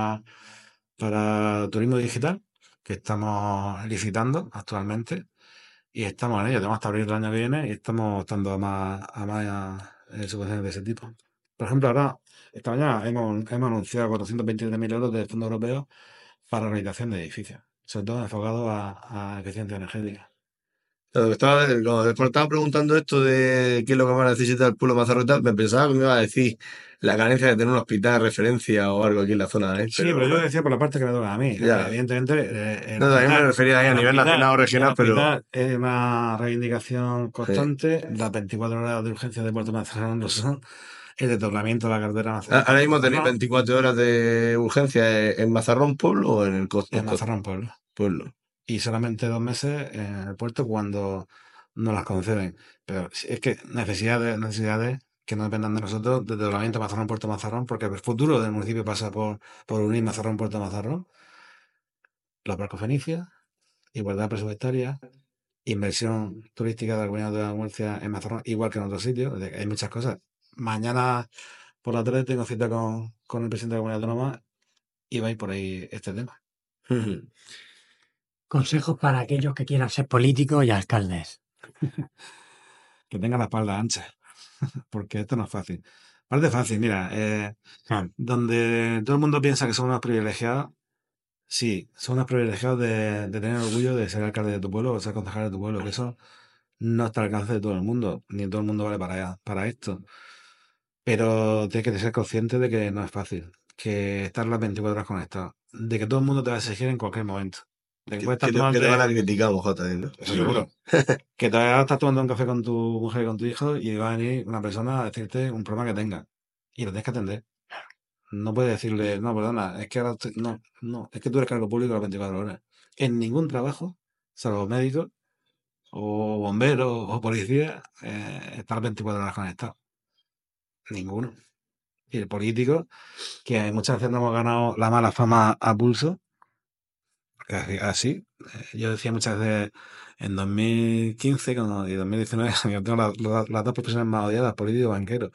para turismo digital, que estamos licitando actualmente, y estamos en ello. Tenemos hasta abril del año que viene y estamos optando a más subvenciones de ese tipo. Por ejemplo, ahora, esta mañana hemos anunciado 423.000 euros de fondos europeos para rehabilitación de edificios, sobre todo enfocado a eficiencia energética. Cuando después estaba preguntando esto de qué es lo que va a necesitar el pueblo mazarrón, me pensaba que me iba a decir la carencia de tener un hospital de referencia o algo aquí en la zona, ¿eh? Sí, pero yo decía por la parte que me toca a mí. Ya. Evidentemente, No, también me refería ahí a nivel nacional o regional, pero es una reivindicación constante. Las 24 horas de urgencia de Puerto Mazarrón no son el desdoblamiento de la carretera Mazarrón. ahora mismo tenéis 24 horas de urgencia en Mazarrón Pueblo o en el costo. En Mazarrón Pueblo. Y solamente 2 meses en el puerto cuando nos las conceden. Pero es que necesidades que no dependan de nosotros, desde desdoblamiento Mazarrón Puerto Mazarrón, porque el futuro del municipio pasa por unir Mazarrón Puerto Mazarrón, los barcos fenicios, igualdad presupuestaria, inversión turística de la Comunidad de Murcia en Mazarrón, igual que en otros sitios. Hay muchas cosas. Mañana por la tarde tengo cita con el presidente de la Comunidad Autónoma y va a ir por ahí este tema. Consejos para aquellos que quieran ser políticos y alcaldes. Que tengan la espalda ancha, porque esto no es fácil. Parte fácil, mira, donde todo el mundo piensa que son unos privilegiados, sí, son unos privilegiados de tener orgullo de ser alcalde de tu pueblo o ser concejal de tu pueblo, que eso no está al alcance de todo el mundo, ni todo el mundo vale para esto. Pero tienes que ser consciente de que no es fácil, que estar las 24 horas conectado, de que todo el mundo te va a exigir en cualquier momento. De que puedes estar Que te van a criticar, mojota, ¿no? Eso seguro. Que todavía estás tomando un café con tu mujer y con tu hijo y va a venir una persona a decirte un problema que tenga. Y lo tienes que atender. No puedes decirle, no, perdona, es que ahora no, es que tú eres cargo público las 24 horas. En ningún trabajo, salvo médicos o bomberos o policías, estar 24 horas conectado. Ninguno. Y el político, que muchas veces no hemos ganado la mala fama a pulso, así. Yo decía muchas veces en 2015 y 2019, yo tengo las dos profesiones más odiadas, político y banquero.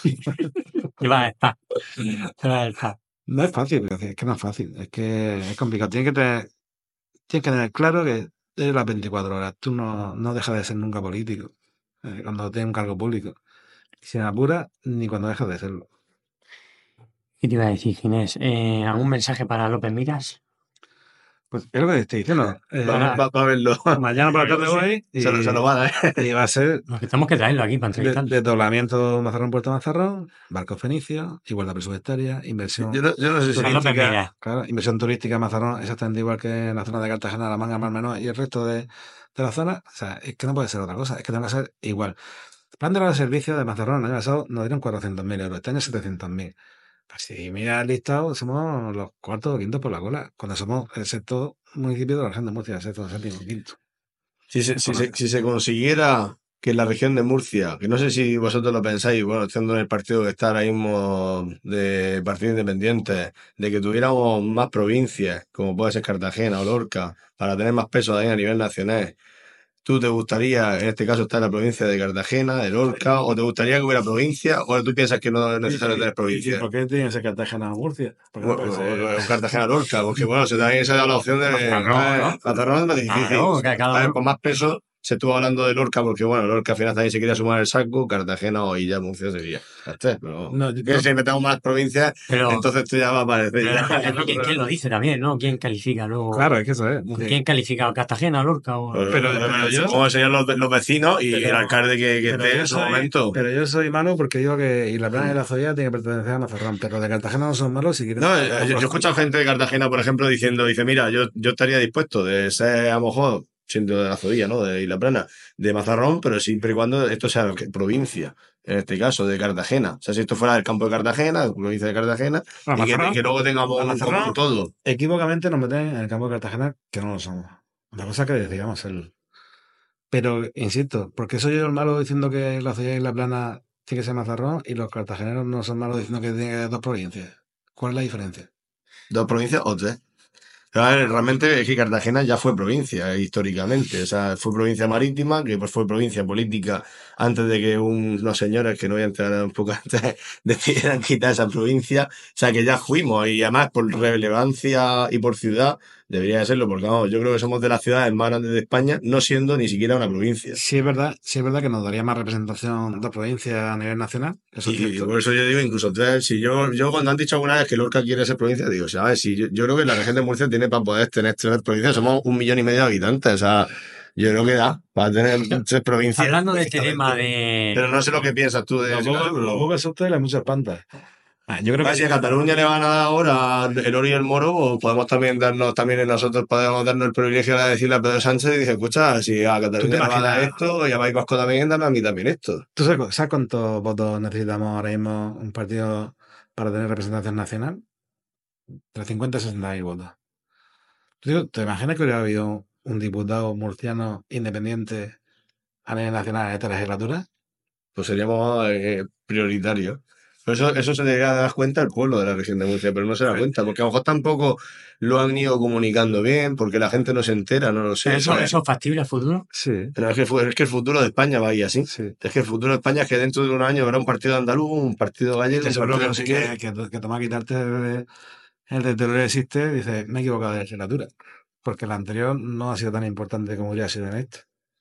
Y va a estar. No es fácil, es que no es fácil, es que es complicado. Tienes que tener claro que eres las 24 horas. Tú no dejas de ser nunca político cuando tienes un cargo público. Sin apura, ni cuando dejas de serlo. ¿Qué te iba a decir, Ginés? ¿Algún mensaje para López Miras? Pues es lo que te estoy diciendo. Va a verlo. Mañana por la tarde voy y Se lo van a ver. Y va a ser Nos tenemos que traerlo aquí para entrevistar. Desdoblamiento Mazarrón Puerto Mazarrón, barcos fenicios, igualdad presupuestaria, inversión. Yo no sé si turística. Claro, inversión turística en Mazarrón exactamente igual que en la zona de Cartagena, La Manga, Mar Menor y el resto de la zona. O sea, es que no puede ser otra cosa, es que tiene que ser igual. El plan de los servicios de Mazarrón el año pasado nos dieron 400.000 euros, este año 700.000. Pues si mira el listado, somos los cuartos o quintos por la cola, cuando somos el sexto municipio de la región de Murcia, el sexto, séptimo, quinto. Si se consiguiera que en la región de Murcia, que no sé si vosotros lo pensáis, bueno, estando en el partido que está ahora mismo de Partido Independiente, de que tuviéramos más provincias, como puede ser Cartagena o Lorca, para tener más peso ahí a nivel nacional. ¿Tú te gustaría, en este caso, estar en la provincia de Cartagena, de Lorca, o te gustaría que hubiera provincia, o tú piensas que no es necesario tener provincia? ¿Por qué tiene que ser Cartagena o Murcia? Bueno, Cartagena Lorca, porque bueno, también se da la opción de Mazarrón es más difícil. Con más peso se estuvo hablando de Lorca, porque bueno, Lorca al final también se quería sumar el saco, Cartagena y ya Murcia sería. Pero si metemos más provincias, entonces esto ya va a aparecer. ¿Quién lo dice también, no? ¿Quién califica luego? Claro, es que eso es. ¿Quién califica? ¿Cartagena, Lorca? Pero yo, ¿cómo serían los vecinos y el alcalde que esté en ese momento? Pero yo soy malo porque digo que y la plana de la Zoya tiene que pertenecer a Mazarrón, pero de Cartagena no son malos si quieren. No, yo he escuchado gente de Cartagena, por ejemplo, dice, mira, yo estaría dispuesto de ser, a lo mejor, siendo de la Azudilla, ¿no? De Isla Plana, de Mazarrón, pero siempre y cuando esto sea provincia, en este caso, de Cartagena. O sea, si esto fuera del campo de Cartagena, provincia de Cartagena, Bueno, y que luego tengamos un Mazarrón, común todo. equívocamente nos meten en el campo de Cartagena, que no lo somos. Una cosa que decidamos serlo. Pero, insisto, ¿por qué soy yo el malo diciendo que la Azudilla y Isla Plana tiene que ser Mazarrón y los cartageneros no son malos diciendo que tiene que ser 2 provincias? ¿Cuál es la diferencia? 2 provincias o 3. Pero a ver, realmente es que Cartagena ya fue provincia históricamente, o sea, fue provincia marítima, que pues fue provincia política antes de que unos señores que no voy a entrar un poco antes decidieran quitar esa provincia, o sea, que ya fuimos y además por relevancia y por ciudad debería de serlo, porque vamos, yo creo que somos de las ciudades más grandes de España, no siendo ni siquiera una provincia. Sí es verdad que nos daría más representación de provincias a nivel nacional. Eso es Y cierto. por eso yo digo, incluso 3, si yo cuando han dicho alguna vez que Lorca quiere ser provincia, digo, ¿sabes? Si yo creo que la región de Murcia tiene para poder tener 3 provincias, somos 1,5 millones de habitantes, o sea, yo creo que da para tener 3 provincias. Hablando de este tema de... Pero no sé lo que piensas tú de eso. Tampoco es usted las muchas pantas. Yo creo que Si a Cataluña le van a dar ahora el oro y el moro, pues podemos también nosotros podemos darnos el privilegio de decirle a Pedro Sánchez y dice, escucha, si a Cataluña le va a dar esto y a País Vasco también, dame a mí también esto. ¿Tú sabes cuántos votos necesitamos ahora mismo un partido para tener representación nacional? Entre 50 y 60 mil votos. ¿Te imaginas que hubiera habido un diputado murciano independiente a nivel nacional en esta legislatura? Pues seríamos prioritarios. Pero eso se debería dar cuenta el pueblo de la región de Murcia, pero no se da cuenta, porque a lo mejor tampoco lo han ido comunicando bien, porque la gente no se entera, no lo sé. ¿Eso es factible al futuro? Sí. Pero es que el futuro de España va a ir así. Sí. Es que el futuro de España es que dentro de un año habrá un partido andaluz, un partido gallego, Eso un es lo partido no sé qué. que toma quitarte el de terror existe, dice, me he equivocado de legislatura. Porque la anterior no ha sido tan importante como ya ha sido en esta.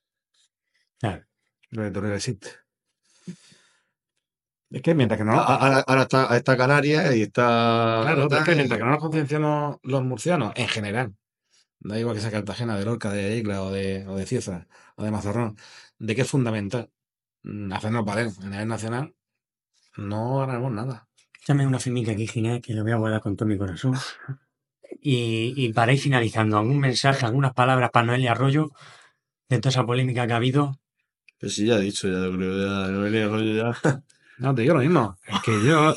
Claro. Lo de terror existe. Es que mientras que no... Ahora está Canarias y está... Claro, pero es que mientras que no nos concienciamos los murcianos, en general, da igual que sea Cartagena, de Lorca, de Isla o de Cieza o de Mazarrón, de que es fundamental hacernos valer a nivel nacional, no ganaremos nada. Échame una firmica aquí, Ginés, que lo voy a guardar con todo mi corazón. Y para ir finalizando, algún mensaje, algunas palabras para Noelia Arroyo de toda esa polémica que ha habido. Pues sí, ya he dicho, ya lo creo, ya Noelia Arroyo ya... No, te digo lo mismo. Es que yo...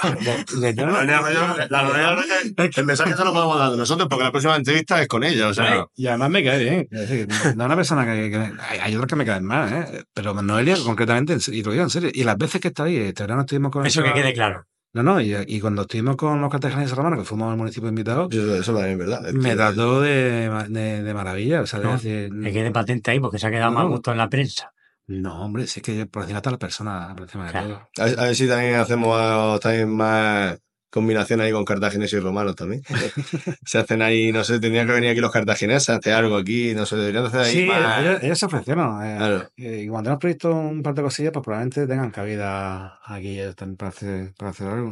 El mensaje se lo podemos dar nosotros porque la próxima entrevista es con ella, o sea... Y además me cae bien. Es decir, no una persona que hay otros que me caen mal, ¿eh? Pero Noelia, concretamente, y lo digo en serio, y las veces que está ahí, este verano estuvimos con... Eso que quede claro. No, y cuando estuvimos con los cartageneses romanos, que fuimos al municipio invitados, eso también es verdad. me trató de maravilla. O sea, No, decir, que quede patente ahí porque se ha quedado mal gusto en la prensa. No, hombre, si es que por encima está la persona, por encima de todo. A ver si también hacemos también más combinación ahí con cartagineses y romanos también. Se hacen ahí, no sé, tendrían que venir aquí los cartagineses a hacer algo aquí, no sé, deberían hacer ahí Sí, más... ellos se ofrecieron. Claro. Y cuando tenemos previsto un par de cosillas, pues probablemente tengan cabida aquí para hacer algo.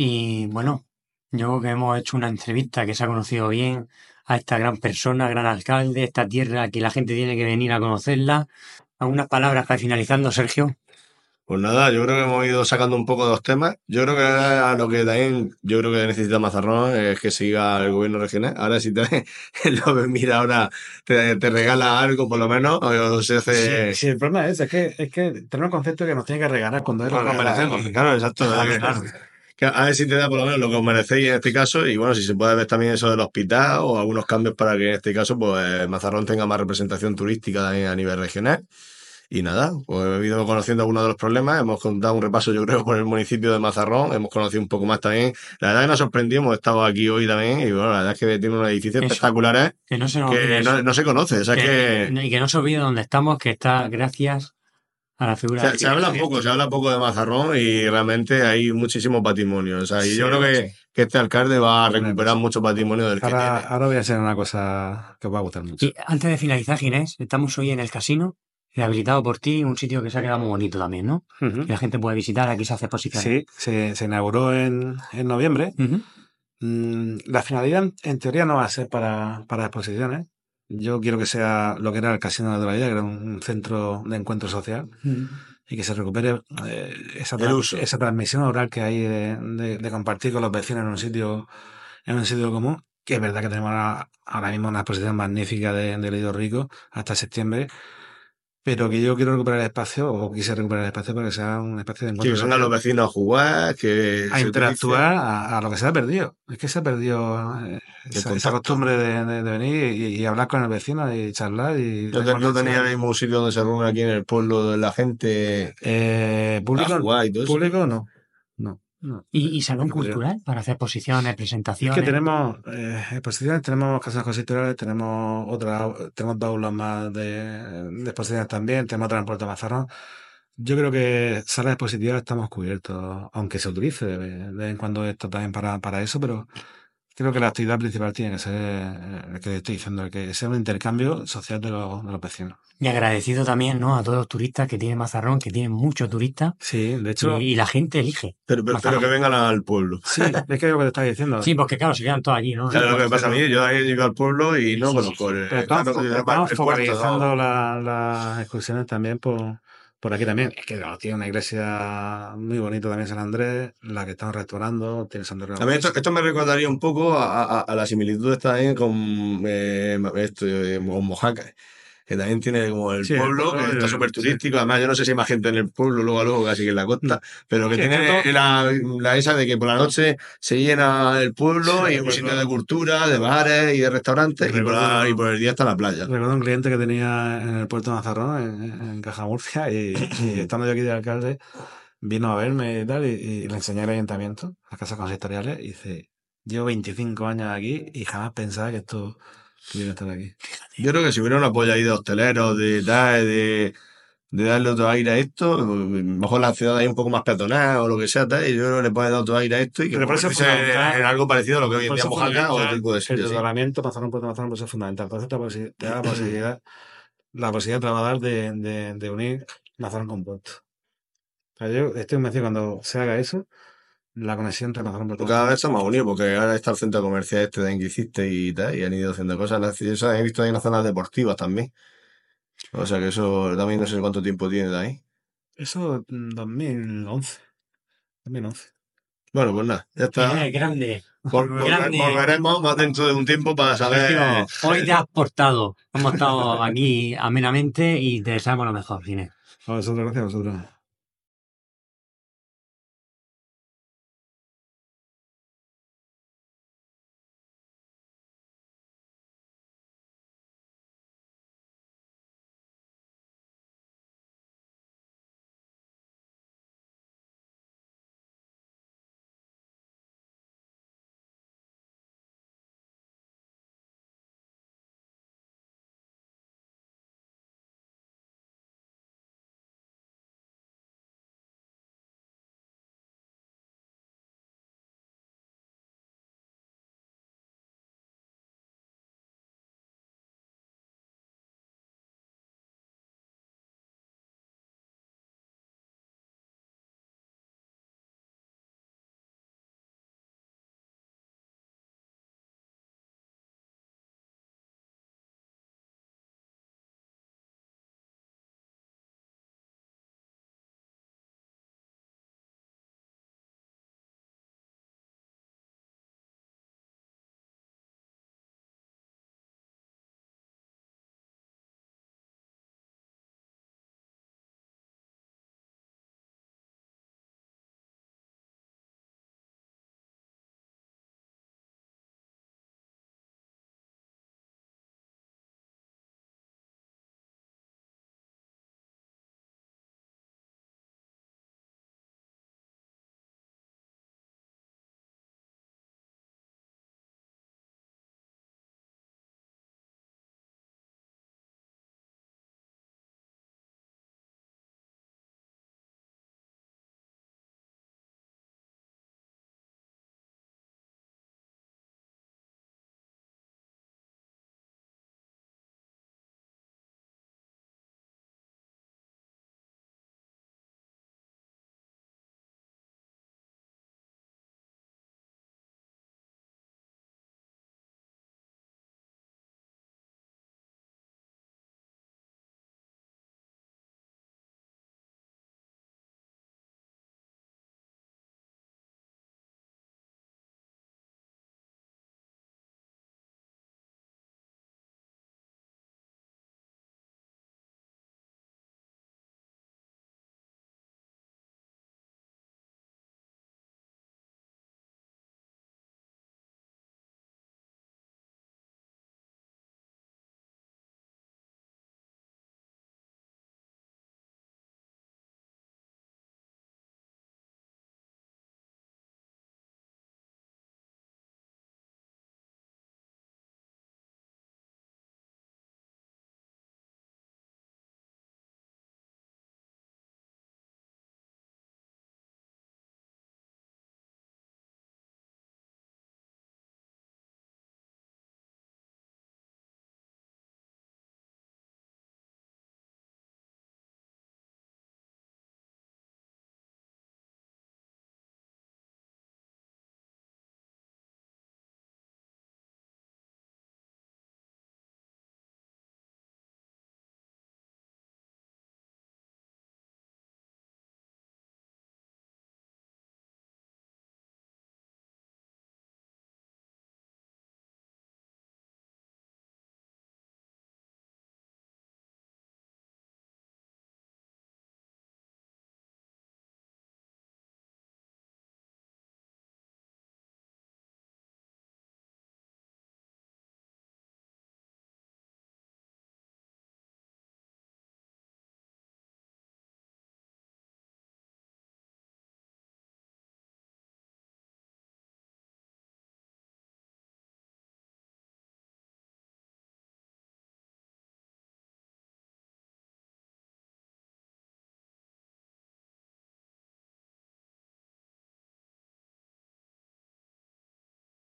Y bueno, yo creo que hemos hecho una entrevista que se ha conocido bien a esta gran persona, gran alcalde, esta tierra que la gente tiene que venir a conocerla. ¿Algunas palabras para ir finalizando, Sergio? Pues nada, yo creo que hemos ido sacando un poco de los temas. Yo creo que ahora lo que también, yo creo que necesita Mazarrón es que siga el gobierno regional. Ahora si te lo ves, mira, ahora te regala algo por lo menos, o se hace... Sí, el problema es que tenemos el concepto que nos tiene que regalar cuando es lo que nos merecemos. merecemos. Claro, exacto. Claro. Que a ver si te da por lo menos lo que os merecéis en este caso, y bueno, si se puede ver también eso del hospital o algunos cambios para que en este caso pues Mazarrón tenga más representación turística también a nivel regional. Y nada, pues he ido conociendo algunos de los problemas, hemos dado un repaso yo creo por el municipio de Mazarrón, hemos conocido un poco más también. La verdad que nos sorprendió, hemos estado aquí hoy también y bueno, la verdad es que tiene unos edificios espectaculares que no se nos que olvide eso. no se conoce. O sea Y que no se olvide dónde estamos, que está gracias a la figura. Se habla poco de Mazarrón y realmente hay muchísimo patrimonio. O sea, y yo creo que este alcalde va a recuperar mucho patrimonio del que tiene. Ahora voy a hacer una cosa que os va a gustar mucho. Y antes de finalizar, Ginés, estamos hoy en el casino, rehabilitado por ti, un sitio que se ha quedado muy bonito también, ¿no? Que la gente puede visitar, aquí se hace exposiciones. Sí, se inauguró en noviembre. La finalidad, en teoría, no va a ser para exposiciones. Yo quiero que sea lo que era el Casino de la Vida, que era un centro de encuentro social, y que se recupere esa transmisión oral que hay de compartir con los vecinos en un sitio común. que es verdad que tenemos ahora mismo una exposición magnífica de Leído Rico hasta septiembre, pero que yo quiero recuperar el espacio, o quise recuperar el espacio para que sea un espacio de Que encuentro vengan los social, vecinos a jugar, que a se utilice interactuar, a lo que se ha perdido. Es que se ha perdido el esa contacto. costumbre de venir y hablar con el vecino y charlar. Y No tenía el mismo sitio donde se reúne aquí en el pueblo de la gente a público, jugar y todo eso. público no. No. ¿Y salón Creo. cultural para hacer exposiciones, Es presentaciones? que tenemos exposiciones, tenemos casas consistoriales, tenemos tenemos 2 aulas más de exposiciones también, tenemos otra en Puerto Mazarrón. Yo creo que salas expositivas estamos cubiertos, aunque se utilice de vez en cuando esto también para eso, pero creo que la actividad principal tiene que ser el que estoy diciendo, el que sea un intercambio social de los vecinos. Y agradecido también, ¿no? A todos los turistas que tiene Mazarrón, que tienen muchos turistas, Sí, de hecho, y la gente elige Pero Mazarrón. que vengan al pueblo. sí, es que es lo que te estaba diciendo. Sí, porque claro, se quedan todos allí, ¿no? ¿Sabes lo que me pasa a mí? Yo he llegado al pueblo y no Sí, conozco sí, sí. Pero estamos focalizando las excursiones también por aquí también. Es que claro, tiene una iglesia muy bonita también San Andrés, la que estamos restaurando, tiene San Andrés. A mí esto me recordaría un poco a la similitud esta también con con Mojácar, que también tiene como el Sí, el pueblo, pueblo, que está súper sí. turístico. Además, yo no sé si hay más gente en el pueblo, luego casi que en la costa, pero que Sí, tiene esto- la esa de que por la noche se llena el pueblo Sí, y es un sitio recuerdo. de cultura, de bares y de restaurantes, Recuerdo- y por el día está la playa. Recuerdo un cliente que tenía en el puerto de Mazarrón, en Caja Murcia, y estando yo aquí de alcalde, vino a verme y tal, y le enseñé el ayuntamiento, las casas consistoriales, y dice, llevo 25 años aquí y jamás pensaba que esto pudiera estar aquí. Yo creo que si hubiera un apoyo ahí de hosteleros, de darle otro aire a esto, mejor la ciudad ahí un poco más peatonal o lo que sea, tal, y yo creo que le puede dar otro aire a esto y que Pero por eso es convertirse fundamental- en algo parecido a lo que hoy en Por día eso es Mojácar o otro fundamental tipo de el sitios. Sí. desdoblamiento, Puerto Mazarrón, por eso es fundamental. Por eso te da la posibilidad de trabajar de unir Mazarrón con Puerto. O sea, yo estoy convencido que cuando se haga eso, la conexión entre Mazarrón y Puerto Cada vez Mazarrón. está más unido, porque ahora está el centro comercial este de que hiciste y tal, y han ido haciendo cosas. He visto ahí unas zonas deportivas también. O sea que eso también no sé cuánto tiempo tiene de ahí. Eso 2011. 2011. Bueno, pues nada, ya está. Grande. Grande. Volveremos más dentro de un tiempo para saber. Sergio, hoy te has portado. Hemos estado aquí amenamente y te deseamos lo mejor, Ginés. A vosotros, gracias a vosotros.